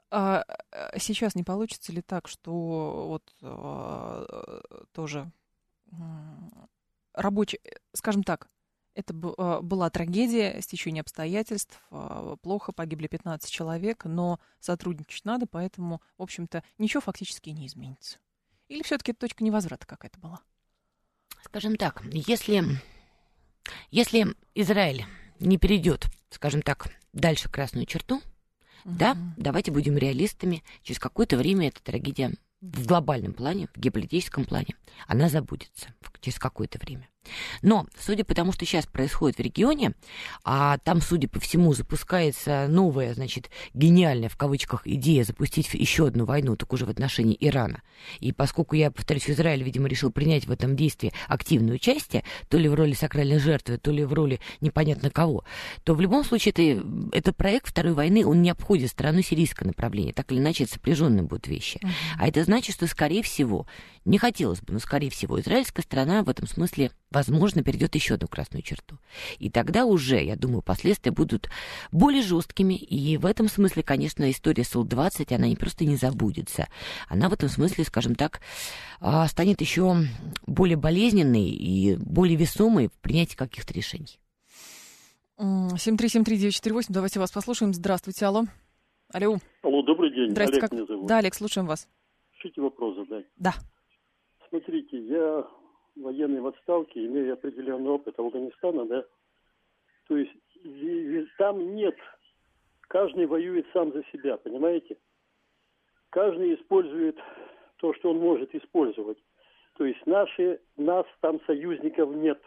А сейчас не получится ли так, что вот а, тоже рабочие, скажем так, Это была трагедия, стечение обстоятельств, плохо, погибли пятнадцать человек, но сотрудничать надо, поэтому, в общем-то, ничего фактически не изменится. Или все-таки это точка невозврата какая-то была? Скажем так, если, если Израиль не перейдет, скажем так, дальше красную черту, угу. да, давайте будем реалистами, через какое-то время эта трагедия в глобальном плане, в геополитическом плане, она забудется через какое-то время. Но, судя по тому, что сейчас происходит в регионе, а там, судя по всему, запускается новая, значит, гениальная, в кавычках, идея запустить еще одну войну, только уже в отношении Ирана. И поскольку, я повторюсь, Израиль, видимо, решил принять в этом действии активное участие, то ли в роли сакральной жертвы, то ли в роли непонятно кого, то в любом случае это, этот проект второй войны, он не обходит стороной сирийского направления. Так или иначе, это сопряженные будут вещи. Uh-huh. А это значит, что, скорее всего, не хотелось бы, но, скорее всего, израильская сторона в этом смысле, возможно, перейдет еще одну красную черту. И тогда уже, я думаю, последствия будут более жесткими. И в этом смысле, конечно, история Сул двадцать, она не просто не забудется. Она в этом смысле, скажем так, станет еще более болезненной и более весомой в принятии каких-то решений. семь три семь три девять четыре восемь, давайте вас послушаем. Здравствуйте, алло. Алло. Алло, добрый день. Здравствуйте, Олег как... меня зовут. Да, Олег, слушаем вас. Решите вопрос задать. Да. Смотрите, я военный в отставке, имею определенный опыт Афганистана, да. То есть там нет, каждый воюет сам за себя, понимаете? Каждый использует то, что он может использовать. То есть наши, нас там союзников нет.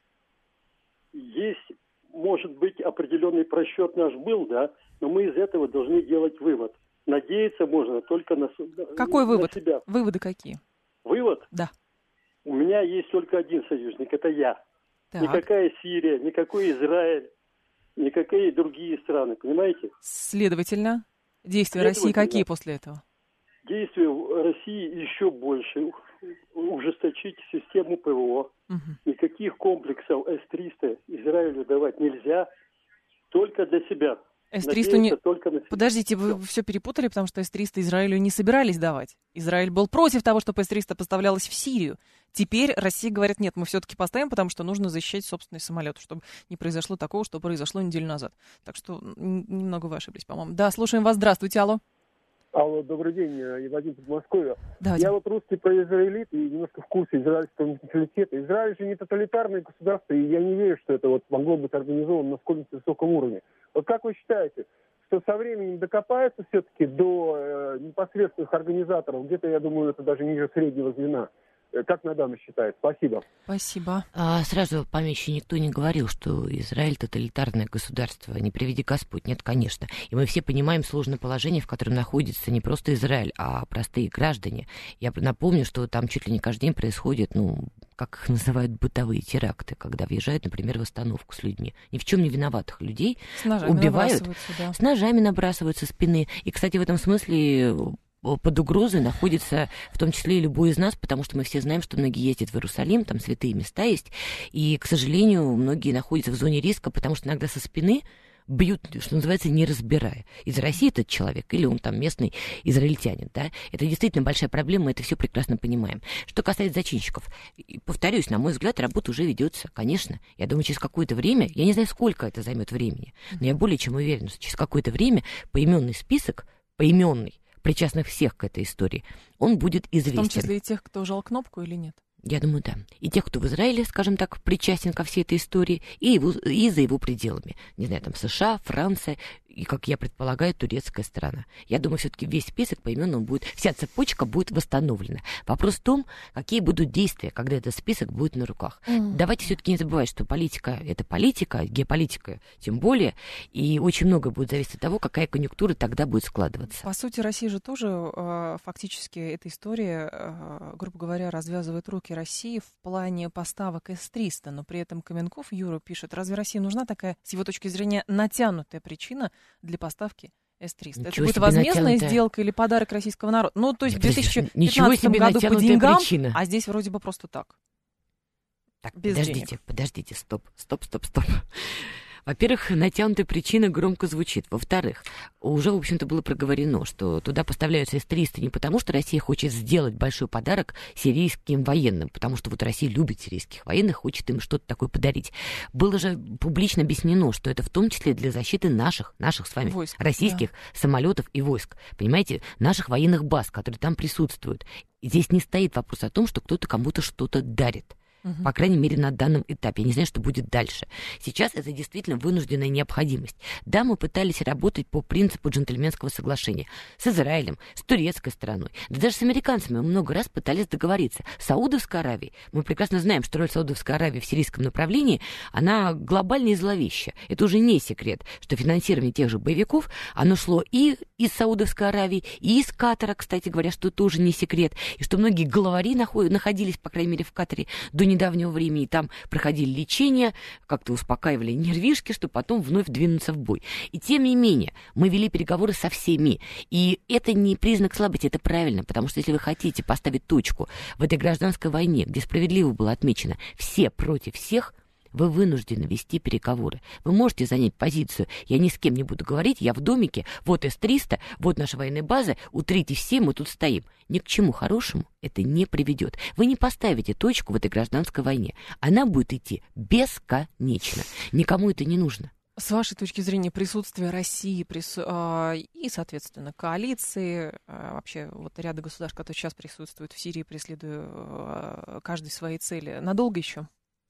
Есть, может быть, определенный просчет наш был, да, но мы из этого должны делать вывод. Надеяться можно только на, Какой на вывод? себя. Выводы какие? Вывод? Да. У меня есть только один союзник, это я. Так. Никакая Сирия, никакой Израиль, никакие другие страны, понимаете? Следовательно, действия России какие после этого? Действия России еще больше. Ужесточить систему ПВО. Угу. Никаких комплексов эс триста Израилю давать нельзя, только для себя. эс триста не... Подождите, вы все перепутали, потому что эс триста Израилю не собирались давать. Израиль был против того, чтобы эс триста поставлялось в Сирию. Теперь Россия говорит, нет, мы все-таки поставим, потому что нужно защищать собственный самолет, чтобы не произошло такого, что произошло неделю назад. Так что немного вы ошиблись, по-моему. Да, слушаем вас. Здравствуйте, алло. Алло, добрый день, я Вадим из Москвы. Да, я вот русский произраилит и немножко в курсе израильского менталитета. Израиль же не тоталитарное государство, и я не верю, что это вот могло быть организовано на сколько-нибудь высоком уровне. Вот как вы считаете, что со временем докопается все-таки до э, непосредственных организаторов? Где-то, я думаю, это даже ниже среднего звена. Как Надана считает? Спасибо. Спасибо. А, сразу помечу, никто не говорил, что Израиль тоталитарное государство. Не приведи Господь. Нет, конечно. И мы все понимаем сложное положение, в котором находится не просто Израиль, а простые граждане. Я напомню, что там чуть ли не каждый день происходит, ну, как их называют, бытовые теракты, когда въезжают, например, в остановку с людьми. Ни в чем не виноватых людей с ножами убивают, да. с ножами набрасываются со спины. И, кстати, в этом смысле под угрозой находится в том числе и любой из нас, потому что мы все знаем, что многие ездят в Иерусалим, там святые места есть, и, к сожалению, многие находятся в зоне риска, потому что иногда со спины бьют, что называется, не разбирая. Из России этот человек или он там местный израильтянин, да? Это действительно большая проблема, мы это все прекрасно понимаем. Что касается зачинщиков, повторюсь, на мой взгляд, работа уже ведется, конечно. Я думаю, через какое-то время, я не знаю, сколько это займет времени, но я более чем уверена, что через какое-то время поименный список, поименный, причастных всех к этой истории, он будет известен. В том числе и тех, кто жал кнопку или нет? Я думаю, да. И тех, кто в Израиле, скажем так, причастен ко всей этой истории, и, его, и за его пределами. Не знаю, там США, Франция и, как я предполагаю, турецкая страна. Я думаю, все-таки весь список поименно будет, вся цепочка будет восстановлена. Вопрос в том, какие будут действия, когда этот список будет на руках. Mm. Давайте все-таки не забывать, что политика — это политика, геополитика тем более, и очень много будет зависеть от того, какая конъюнктура тогда будет складываться. По сути, Россия же тоже э, фактически эта история, э, грубо говоря, развязывает руки России в плане поставок эс триста, но при этом Каменков Юра пишет, разве России нужна такая, с его точки зрения, натянутая причина для поставки эс триста? Ничего. Это будет возмездная натянутая сделка или подарок российского народа? Ну, то есть в две тысячи пятнадцатом году по деньгам, причина. А здесь вроде бы просто так. Так, Без подождите, денег. подождите, стоп, стоп, стоп, стоп. Во-первых, натянутая причина громко звучит. Во-вторых, уже, в общем-то, было проговорено, что туда поставляются эс триста не потому, что Россия хочет сделать большой подарок сирийским военным, потому что вот Россия любит сирийских военных, хочет им что-то такое подарить. Было же публично объяснено, что это в том числе для защиты наших, наших с вами, войск, российских да. самолетов и войск. Понимаете, наших военных баз, которые там присутствуют. И здесь не стоит вопрос о том, что кто-то кому-то что-то дарит. По крайней мере, на данном этапе. Я не знаю, что будет дальше. Сейчас это действительно вынужденная необходимость. Да, мы пытались работать по принципу джентльменского соглашения с Израилем, с турецкой стороной. Да даже с американцами мы много раз пытались договориться. С Саудовской Аравией. Мы прекрасно знаем, что роль Саудовской Аравии в сирийском направлении, она глобальная и зловещая. Это уже не секрет, что финансирование тех же боевиков, оно шло и из Саудовской Аравии, и из Катара, кстати говоря, что тоже не секрет. И что многие главари находились, по крайней мере, в Катаре до недавнего времени, и там проходили лечение, как-то успокаивали нервишки, чтобы потом вновь двинуться в бой. И тем не менее, мы вели переговоры со всеми. И это не признак слабости, это правильно, потому что если вы хотите поставить точку в этой гражданской войне, где справедливо было отмечено все против всех, вы вынуждены вести переговоры. Вы можете занять позицию, я ни с кем не буду говорить, я в домике, вот эс триста, вот наша военная база, утрите все, мы тут стоим. Ни к чему хорошему это не приведет. Вы не поставите точку в этой гражданской войне. Она будет идти бесконечно. Никому это не нужно. С вашей точки зрения, присутствие России прису... и, соответственно, коалиции, вообще вот ряда государств, которые сейчас присутствуют в Сирии, преследуя каждой своей цели, надолго еще?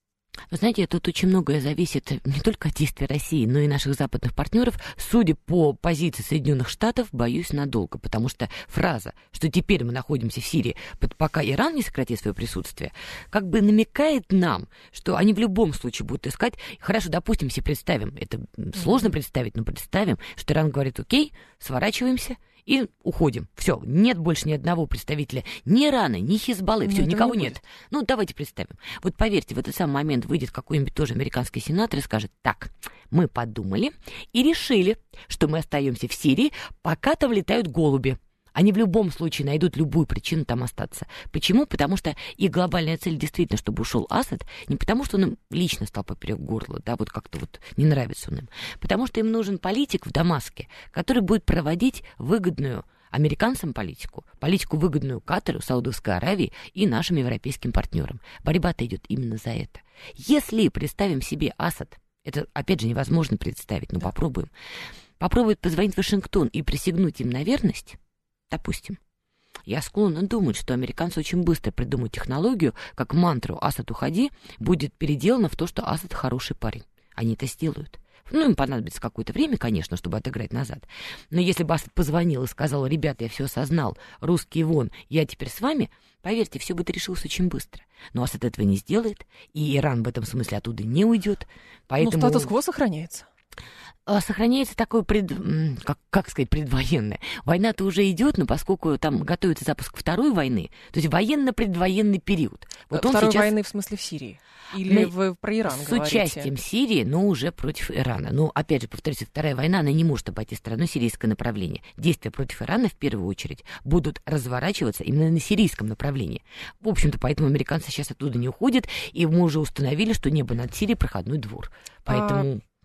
Вы знаете, тут очень многое зависит не только от действий России, но и наших западных партнеров. Судя по позиции Соединенных Штатов, боюсь, надолго, потому что фраза, что теперь мы находимся в Сирии, пока Иран не сократит свое присутствие, как бы намекает нам, что они в любом случае будут искать. Хорошо, допустим, себе представим, это сложно представить, но представим, что Иран говорит: окей, сворачиваемся и уходим. Все, нет больше ни одного представителя ни Ирана, ни Хизбаллы, все, никого не нет. Ну, давайте представим. Вот поверьте, в этот самый момент выйдет какой-нибудь тоже американский сенатор и скажет: так, мы подумали и решили, что мы остаемся в Сирии, пока там летают голуби. Они в любом случае найдут любую причину там остаться. Почему? Потому что их глобальная цель действительно, чтобы ушел Асад, не потому что он им лично стал поперек горла, да, вот как-то вот не нравится он им, потому что им нужен политик в Дамаске, который будет проводить выгодную американцам политику, политику выгодную Катару, Саудовской Аравии и нашим европейским партнерам. Борьба-то идет именно за это. Если представим себе Асад, это, опять же, невозможно представить, но попробуем, попробует позвонить в Вашингтон и присягнуть им на верность, допустим, я склонна думать, что американцы очень быстро придумают технологию, как мантру «Асад, уходи» будет переделана в то, что Асад хороший парень. Они это сделают. Ну, им понадобится какое-то время, конечно, чтобы отыграть назад. Но если бы Асад позвонил и сказал: ребята, я все осознал, русские вон, я теперь с вами, поверьте, все бы это решилось очень быстро. Но Асад этого не сделает, и Иран в этом смысле оттуда не уйдет. Поэтому... Но статус-кво сохраняется. Сохраняется такое, пред, как, как сказать, предвоенное. Война-то уже идет, но поскольку там готовится запуск второй войны, то есть военно-предвоенный период. Вот Второй он сейчас... войны в смысле в Сирии? Или на... вы про Иран с говорите? С участием Сирии, но уже против Ирана. Но, опять же, повторюсь, вторая война, она не может обойти страной сирийское направление. Действия против Ирана, в первую очередь, будут разворачиваться именно на сирийском направлении. В общем-то, поэтому американцы сейчас оттуда не уходят, и мы уже установили, что небо над Сирией — проходной двор. Поэтому... А...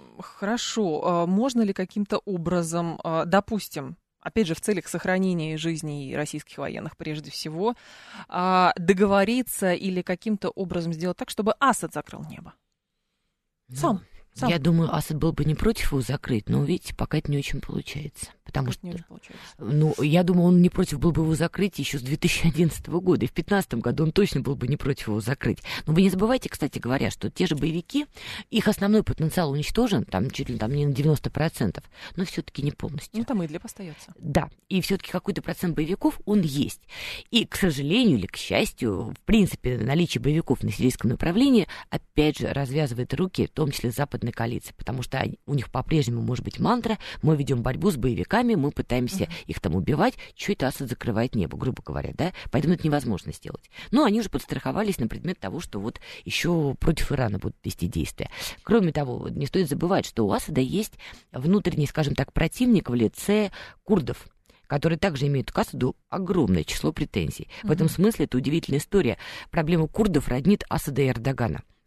Хорошо. Можно ли каким-то образом, допустим, опять же, в целях сохранения жизни российских военных прежде всего, договориться или каким-то образом сделать так, чтобы Асад закрыл небо? Сам. Сам. Я думаю, Асад был бы не против его закрыть, но, видите, пока это не очень получается. Потому как что, не очень получается? Ну, я думаю, он не против был бы его закрыть еще с две тысячи одиннадцатого года. И в две тысячи пятнадцатом году он точно был бы не против его закрыть. Но вы не забывайте, кстати говоря, что те же боевики, их основной потенциал уничтожен, там чуть ли там не на девяносто процентов, но все-таки не полностью. Ну, там Идлиб остается. Да, и все-таки какой-то процент боевиков, он есть. И, к сожалению или к счастью, в принципе, наличие боевиков на сирийском направлении, опять же, развязывает руки, в том числе западной коалиции, потому что у них по-прежнему может быть мантра: мы ведем борьбу с боевиками, мы пытаемся uh-huh. их там убивать, что это Асад закрывает небо, грубо говоря, да, поэтому это невозможно сделать. Но они уже подстраховались на предмет того, что вот еще против Ирана будут вести действия. Кроме того, не стоит забывать, что у Асада есть внутренний, скажем так, противник в лице курдов, которые также имеют к Асаду огромное число претензий. Uh-huh. В этом смысле это удивительная история. Проблема курдов роднит Асада и Эрдогана.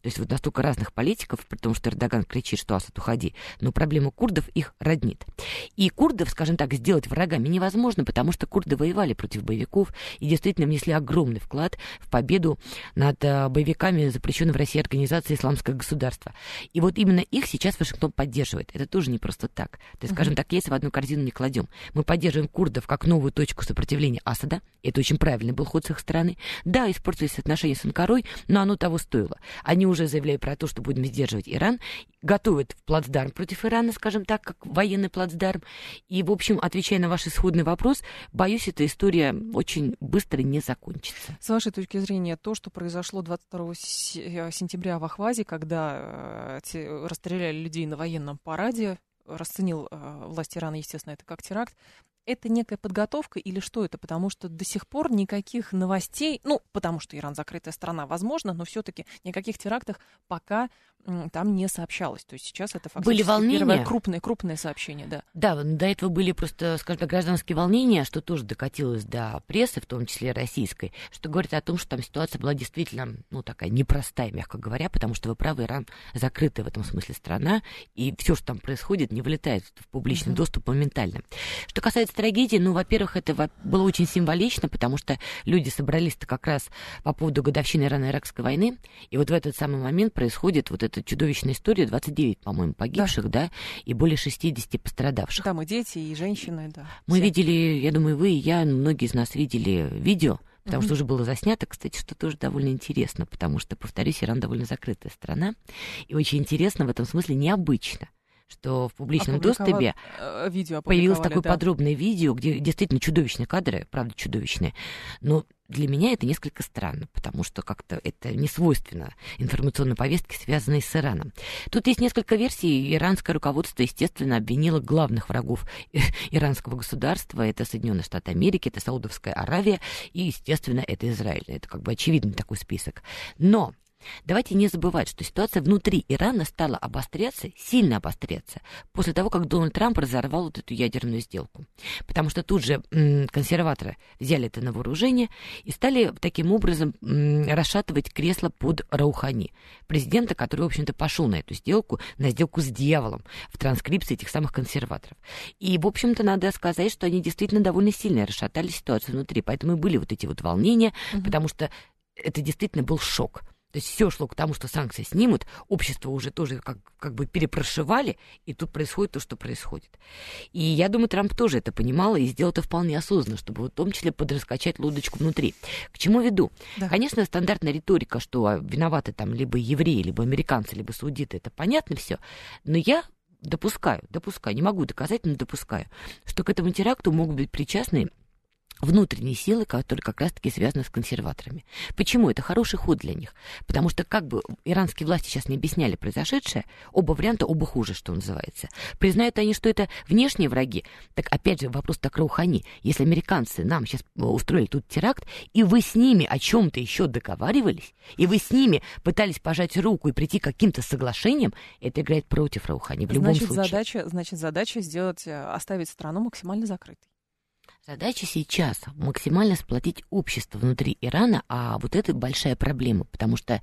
То есть вот настолько разных политиков, при том, что Эрдоган кричит, что Асад, уходи, но проблема курдов их роднит. И курдов, скажем так, сделать врагами невозможно, потому что курды воевали против боевиков и действительно внесли огромный вклад в победу над боевиками запрещенной в России организации «Исламское государство». И вот именно их сейчас Вашингтон поддерживает. Это тоже не просто так. То есть, скажем так, яйца в одну корзину не кладем. Мы поддерживаем курдов как новую точку сопротивления Асада. Это очень правильный был ход с их стороны. Да, испортились отношения с Анкарой, но оно того стоило. Они уже заявляют про то, что будем сдерживать Иран, готовят плацдарм против Ирана, скажем так, как военный плацдарм. И, в общем, отвечая на ваш исходный вопрос, боюсь, эта история очень быстро не закончится. С вашей точки зрения, то, что произошло двадцать второго сентября в Ахвазе, когда э, расстреляли людей на военном параде, расценил э, власть Ирана, естественно, это как теракт, это некая подготовка или что это? Потому что до сих пор никаких новостей, ну, потому что Иран закрытая страна, возможно, но все-таки никаких терактов пока м, там не сообщалось. То есть сейчас это фактически были волнения. Первое крупное, крупное сообщение, да. Да, до этого были просто, скажем так, гражданские волнения, что тоже докатилось до прессы, в том числе российской, что говорит о том, что там ситуация была действительно, ну, такая непростая, мягко говоря, потому что, вы правы, Иран закрытая в этом смысле страна, и все, что там происходит, не вылетает в публичный mm-hmm. доступ моментально. Что касается трагедии, ну, во-первых, это было очень символично, потому что люди собрались-то как раз по поводу годовщины Ирано-Иракской войны, и вот в этот самый момент происходит вот эта чудовищная история, двадцать девять, по-моему, погибших, да, да и более шестьдесят пострадавших. Там и дети, и женщины, да. Мы все. видели, я думаю, вы и я, многие из нас видели видео, потому mm-hmm. что уже было заснято, кстати, что тоже довольно интересно, потому что, повторюсь, Иран довольно закрытая страна, и очень интересно в этом смысле, необычно, что в публичном доступе видео появилось такое да. подробное видео, где действительно чудовищные кадры, правда чудовищные, но для меня это несколько странно, потому что как-то это не свойственно информационной повестке, связанной с Ираном. Тут есть несколько версий. Иранское руководство, естественно, обвинило главных врагов иранского государства. Это Соединенные Штаты Америки, это Саудовская Аравия и, естественно, это Израиль. Это как бы очевидный такой список. Но давайте не забывать, что ситуация внутри Ирана стала обостряться, сильно обостряться, после того, как Дональд Трамп разорвал вот эту ядерную сделку. Потому что тут же м, консерваторы взяли это на вооружение и стали таким образом м, расшатывать кресло под Раухани, президента, который, в общем-то, пошел на эту сделку, на сделку с дьяволом в транскрипции этих самых консерваторов. И, в общем-то, надо сказать, что они действительно довольно сильно расшатали ситуацию внутри. Поэтому и были вот эти вот волнения, mm-hmm. потому что это действительно был шок. То есть все шло к тому, что санкции снимут, общество уже тоже как, как бы перепрошивали, и тут происходит то, что происходит. И я думаю, Трамп тоже это понимал и сделал это вполне осознанно, чтобы вот в том числе подраскачать лодочку внутри. К чему веду? Да. Конечно, стандартная риторика, что виноваты там либо евреи, либо американцы, либо саудиты, это понятно все, но я допускаю, допускаю, не могу доказать, но допускаю, что к этому теракту могут быть причастны внутренние силы, которые как раз-таки связаны с консерваторами. Почему? Это хороший ход для них. Потому что, как бы иранские власти сейчас не объясняли произошедшее, оба варианта, оба хуже, что называется. Признают они, что это внешние враги. Так, опять же, вопрос так Раухани. Если американцы нам сейчас устроили тут теракт, и вы с ними о чем-то еще договаривались, и вы с ними пытались пожать руку и прийти к каким-то соглашениям, это играет против Раухани в любом значит, случае. Задача, значит, задача сделать, оставить страну максимально закрытой. Задача сейчас максимально сплотить общество внутри Ирана, а вот это большая проблема, потому что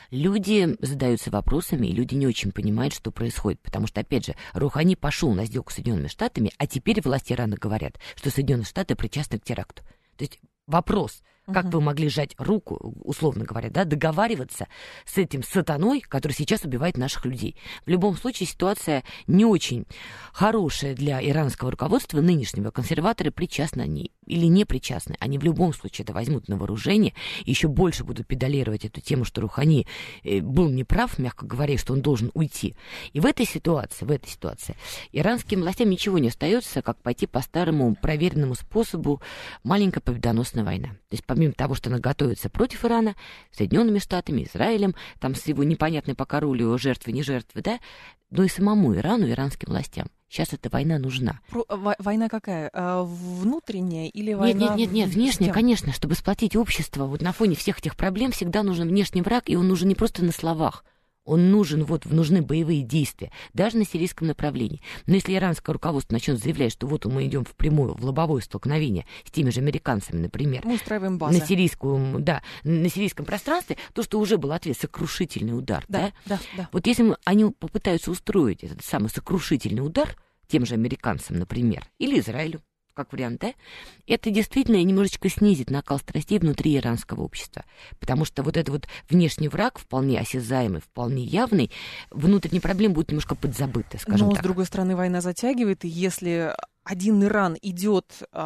люди задаются вопросами, и люди не очень понимают, что происходит, потому что, опять же, Роухани пошел на сделку с Соединенными Штатами, а теперь власти Ирана говорят, что Соединенные Штаты причастны к теракту. То есть вопрос, как uh-huh. вы могли сжать руку, условно говоря, да, договариваться с этим сатаной, который сейчас убивает наших людей. В любом случае ситуация не очень хорошая для иранского руководства нынешнего. Консерваторы причастны они или не причастны. Они в любом случае это возьмут на вооружение, еще больше будут педалировать эту тему, что Роухани был неправ, мягко говоря, и что он должен уйти. И в этой ситуации, в этой ситуации иранским властям ничего не остается, как пойти по старому проверенному способу маленькая победоносная война. То есть помимо того, что она готовится против Ирана, Соединенными Штатами, Израилем, там с его непонятной пока ролью жертвы, не жертвы, да, но и самому Ирану, иранским властям. Сейчас эта война нужна. Про, война какая? А, внутренняя или война? Нет, нет, нет, нет, внешняя, конечно. Чтобы сплотить общество, вот на фоне всех этих проблем всегда нужен внешний враг, и он нужен не просто на словах. Он нужен, вот, нужны боевые действия, даже на сирийском направлении. Но если иранское руководство начнет заявлять, что вот мы идем в прямую, в лобовое столкновение с теми же американцами, например, мы устраиваем базы. На, сирийскую, да, на сирийском пространстве, то, что уже был ответ, сокрушительный удар. Да, да? Да, да. Вот если они попытаются устроить этот самый сокрушительный удар тем же американцам, например, или Израилю, как вариант, да, это действительно немножечко снизит накал страстей внутри иранского общества. Потому что вот этот вот внешний враг, вполне осязаемый, вполне явный, внутренние проблемы будут немножко подзабыты, скажем Но, так. с другой стороны, война затягивает, и если один Иран идет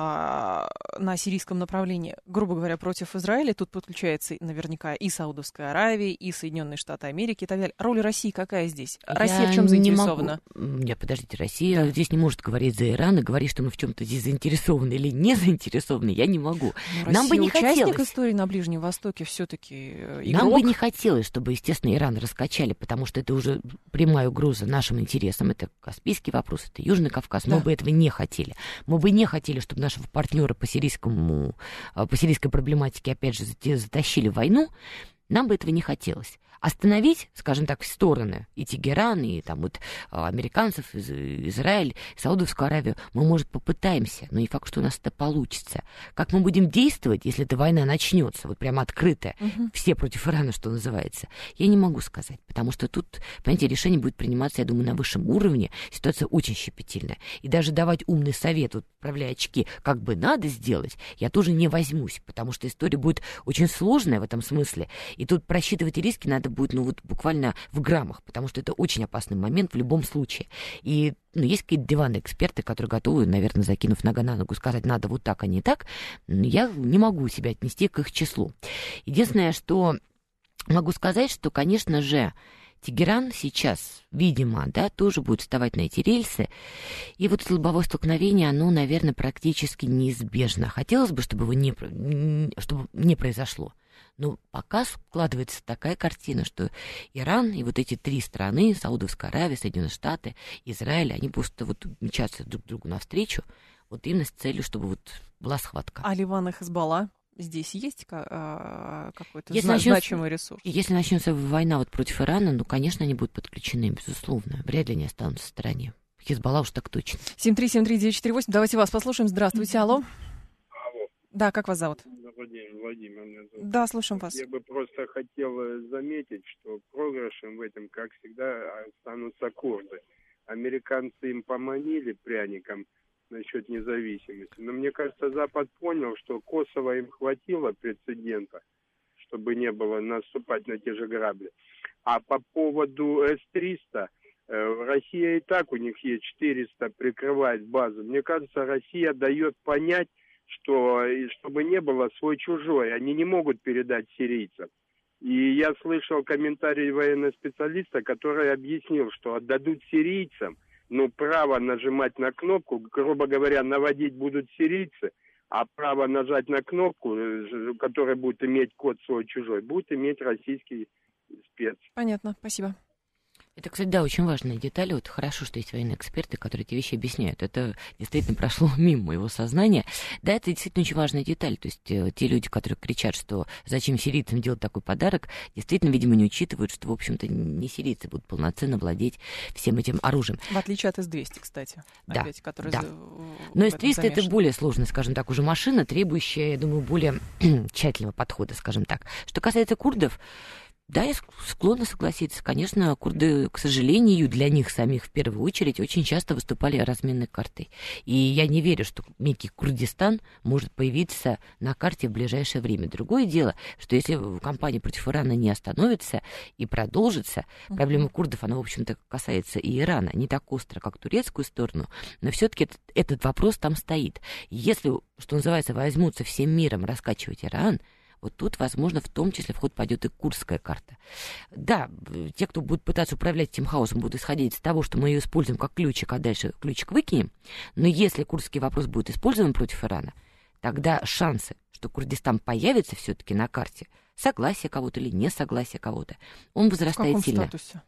а, на сирийском направлении, грубо говоря, против Израиля, тут подключается наверняка и Саудовская Аравия, и Соединенные Штаты Америки и так далее. Роль России какая здесь? Россия Я в чем заинтересована? Не могу... Нет, подождите, Россия здесь не может говорить за Иран и говорить, что мы в чем-то здесь заинтересованы или не заинтересованы. Я не могу. Но Нам бы не участник хотелось. истории на Ближнем Востоке все-таки игрок. Нам бы не хотелось, чтобы, естественно, Иран раскачали, потому что это уже прямая угроза нашим интересам. Это Каспийский вопрос, это Южный Кавказ. Мы Да. бы этого не хотели. Мы бы не хотели, чтобы нашего партнера по сирийскому, по сирийской проблематике, опять же, затащили в войну. Нам бы этого не хотелось. Остановить, скажем так, в стороны и Тегеран, и там вот американцев, Израиль, Саудовскую Аравию, мы, может, попытаемся, но не факт, что у нас это получится. Как мы будем действовать, если эта война начнется, вот прямо открытая, угу. все против Ирана, что называется, я не могу сказать, потому что тут, понимаете, решение будет приниматься, я думаю, на высшем уровне, ситуация очень щепетильная. И даже давать умный совет, вот, отправляя очки, как бы надо сделать, я тоже не возьмусь, потому что история будет очень сложная в этом смысле, и тут просчитывать риски надо будет, ну, вот буквально в граммах, потому что это очень опасный момент в любом случае. И, ну, есть какие-то диванные эксперты, которые готовы, наверное, закинув нога на ногу, сказать, надо вот так, а не так. Я не могу себя отнести к их числу. Единственное, что могу сказать, что, конечно же, Тегеран сейчас, видимо, да, тоже будет вставать на эти рельсы. И вот это лобовое столкновение, оно, наверное, практически неизбежно. Хотелось бы, чтобы его не, чтобы не произошло. Но пока складывается такая картина, что Иран и вот эти три страны, Саудовская Аравия, Соединенные Штаты, Израиль, они просто вот мчатся друг другу навстречу, вот именно с целью, чтобы вот была схватка. А Ливан и Хезболла? Здесь есть какой-то если зна- начнется, значимый ресурс? Если начнется война вот против Ирана, ну, конечно, они будут подключены, безусловно. Вряд ли они останутся в стороне. Хезболла уж так точно. семь три семь три девять четыре восемь. Давайте вас послушаем. Здравствуйте, алло. Алло. Да, как вас зовут? Добрый день, Владимир меня зовут. Да, слушаем вас. Я бы просто хотел заметить, что проигрышем в этом, как всегда, останутся курды. Американцы им поманили пряником насчет независимости. Но мне кажется, Запад понял, что Косово им хватило прецедента, чтобы не было наступать на те же грабли. А по поводу эс триста, э, Россия и так, у них есть четыреста, прикрывает базу. Мне кажется, Россия дает понять, что чтобы не было свой-чужой, они не могут передать сирийцам. И я слышал комментарий военного специалиста, который объяснил, что отдадут сирийцам, но право нажимать на кнопку, грубо говоря, наводить будут сирийцы, а право нажать на кнопку, которая будет иметь код свой-чужой, будет иметь российский спец. Понятно, спасибо. Это, кстати, да, очень важная деталь. Вот хорошо, что есть военные эксперты, которые эти вещи объясняют. Это действительно прошло мимо моего сознания. Да, это действительно очень важная деталь. То есть э, те люди, которые кричат, что зачем сирийцам делать такой подарок, действительно, видимо, не учитывают, что, в общем-то, не сирийцы будут полноценно владеть всем этим оружием. В отличие от эс двести, кстати. Да, опять, который да. За... Но эс триста это более сложная, скажем так, уже машина, требующая, я думаю, более тщательного подхода, скажем так. Что касается курдов, да, я склонна согласиться. Конечно, курды, к сожалению, для них самих в первую очередь очень часто выступали разменной картой. И я не верю, что некий Курдистан может появиться на карте в ближайшее время. Другое дело, что если кампания против Ирана не остановится и продолжится, uh-huh. проблема курдов, она, в общем-то, касается и Ирана. Не так остро, как турецкую сторону, но все-таки этот, этот вопрос там стоит. Если, что называется, возьмутся всем миром раскачивать Иран, вот тут, возможно, в том числе в ход пойдет и курдская карта. Да, те, кто будет пытаться управлять этим хаосом, будут исходить из того, что мы ее используем как ключик, а дальше ключик выкинем. Но если курдский вопрос будет использован против Ирана, тогда шансы, что Курдистан появится все-таки на карте, согласие кого-то или несогласие кого-то, он возрастает сильно. В каком сильно. статусе?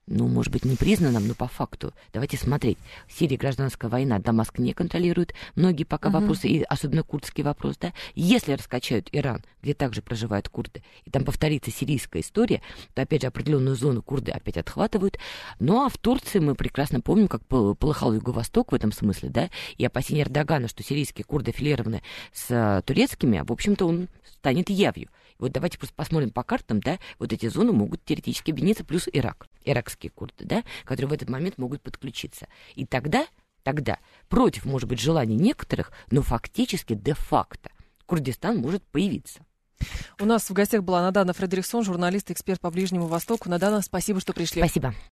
ну, может быть, не признанном, но по факту. Давайте смотреть. В Сирии гражданская война, Дамаск не контролирует многие пока uh-huh. вопросы, и особенно курдский вопрос, да. Если раскачают Иран, где также проживают курды, и там повторится сирийская история, то, опять же, определенную зону курды опять отхватывают. Ну, а в Турции мы прекрасно помним, как полыхал Юго-Восток в этом смысле, да, и опасения Эрдогана, что сирийские курды аффилированы с турецкими, в общем-то, он станет явью. Вот давайте просто посмотрим по картам, да, вот эти зоны могут теоретически объединиться, плюс Ирак, иракские курды, да, которые в этот момент могут подключиться. И тогда, тогда, против, может быть, желаний некоторых, но фактически, де-факто, Курдистан может появиться. У нас в гостях была Надана Фредериксон, журналист, эксперт по Ближнему Востоку. Надана, спасибо, что пришли. Спасибо.